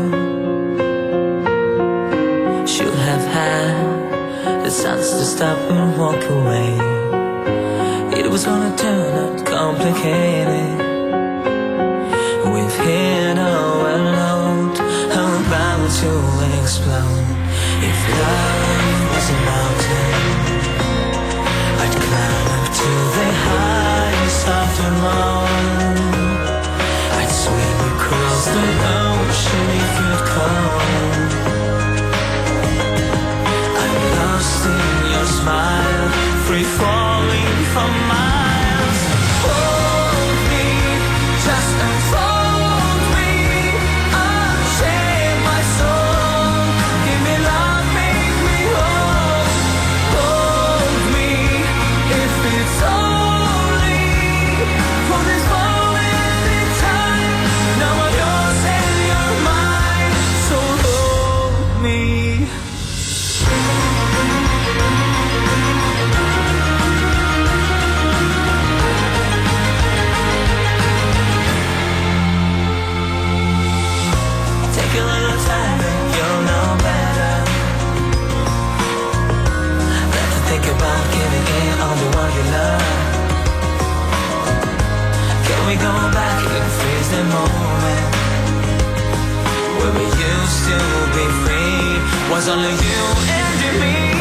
Should have had the sense to stop and walk away. It was gonna turn out complicated. We've hit our load, how about to explode? If love was a mountain, I'd climb up to the highest of them all. I'd swim across the ocean if you'd come. I'm lost in your smile, free falling for miles. Hold me, just unfold me. Unchain my soul. Give me love, make me whole. Hold me, if it's only for this moment in time. Now I'm yours and you're mine, so hold me. Take a little time and you'll know better. Better think about giving in all the one you love. Can we go back and freeze the moment where we used to be free? Was only you and me.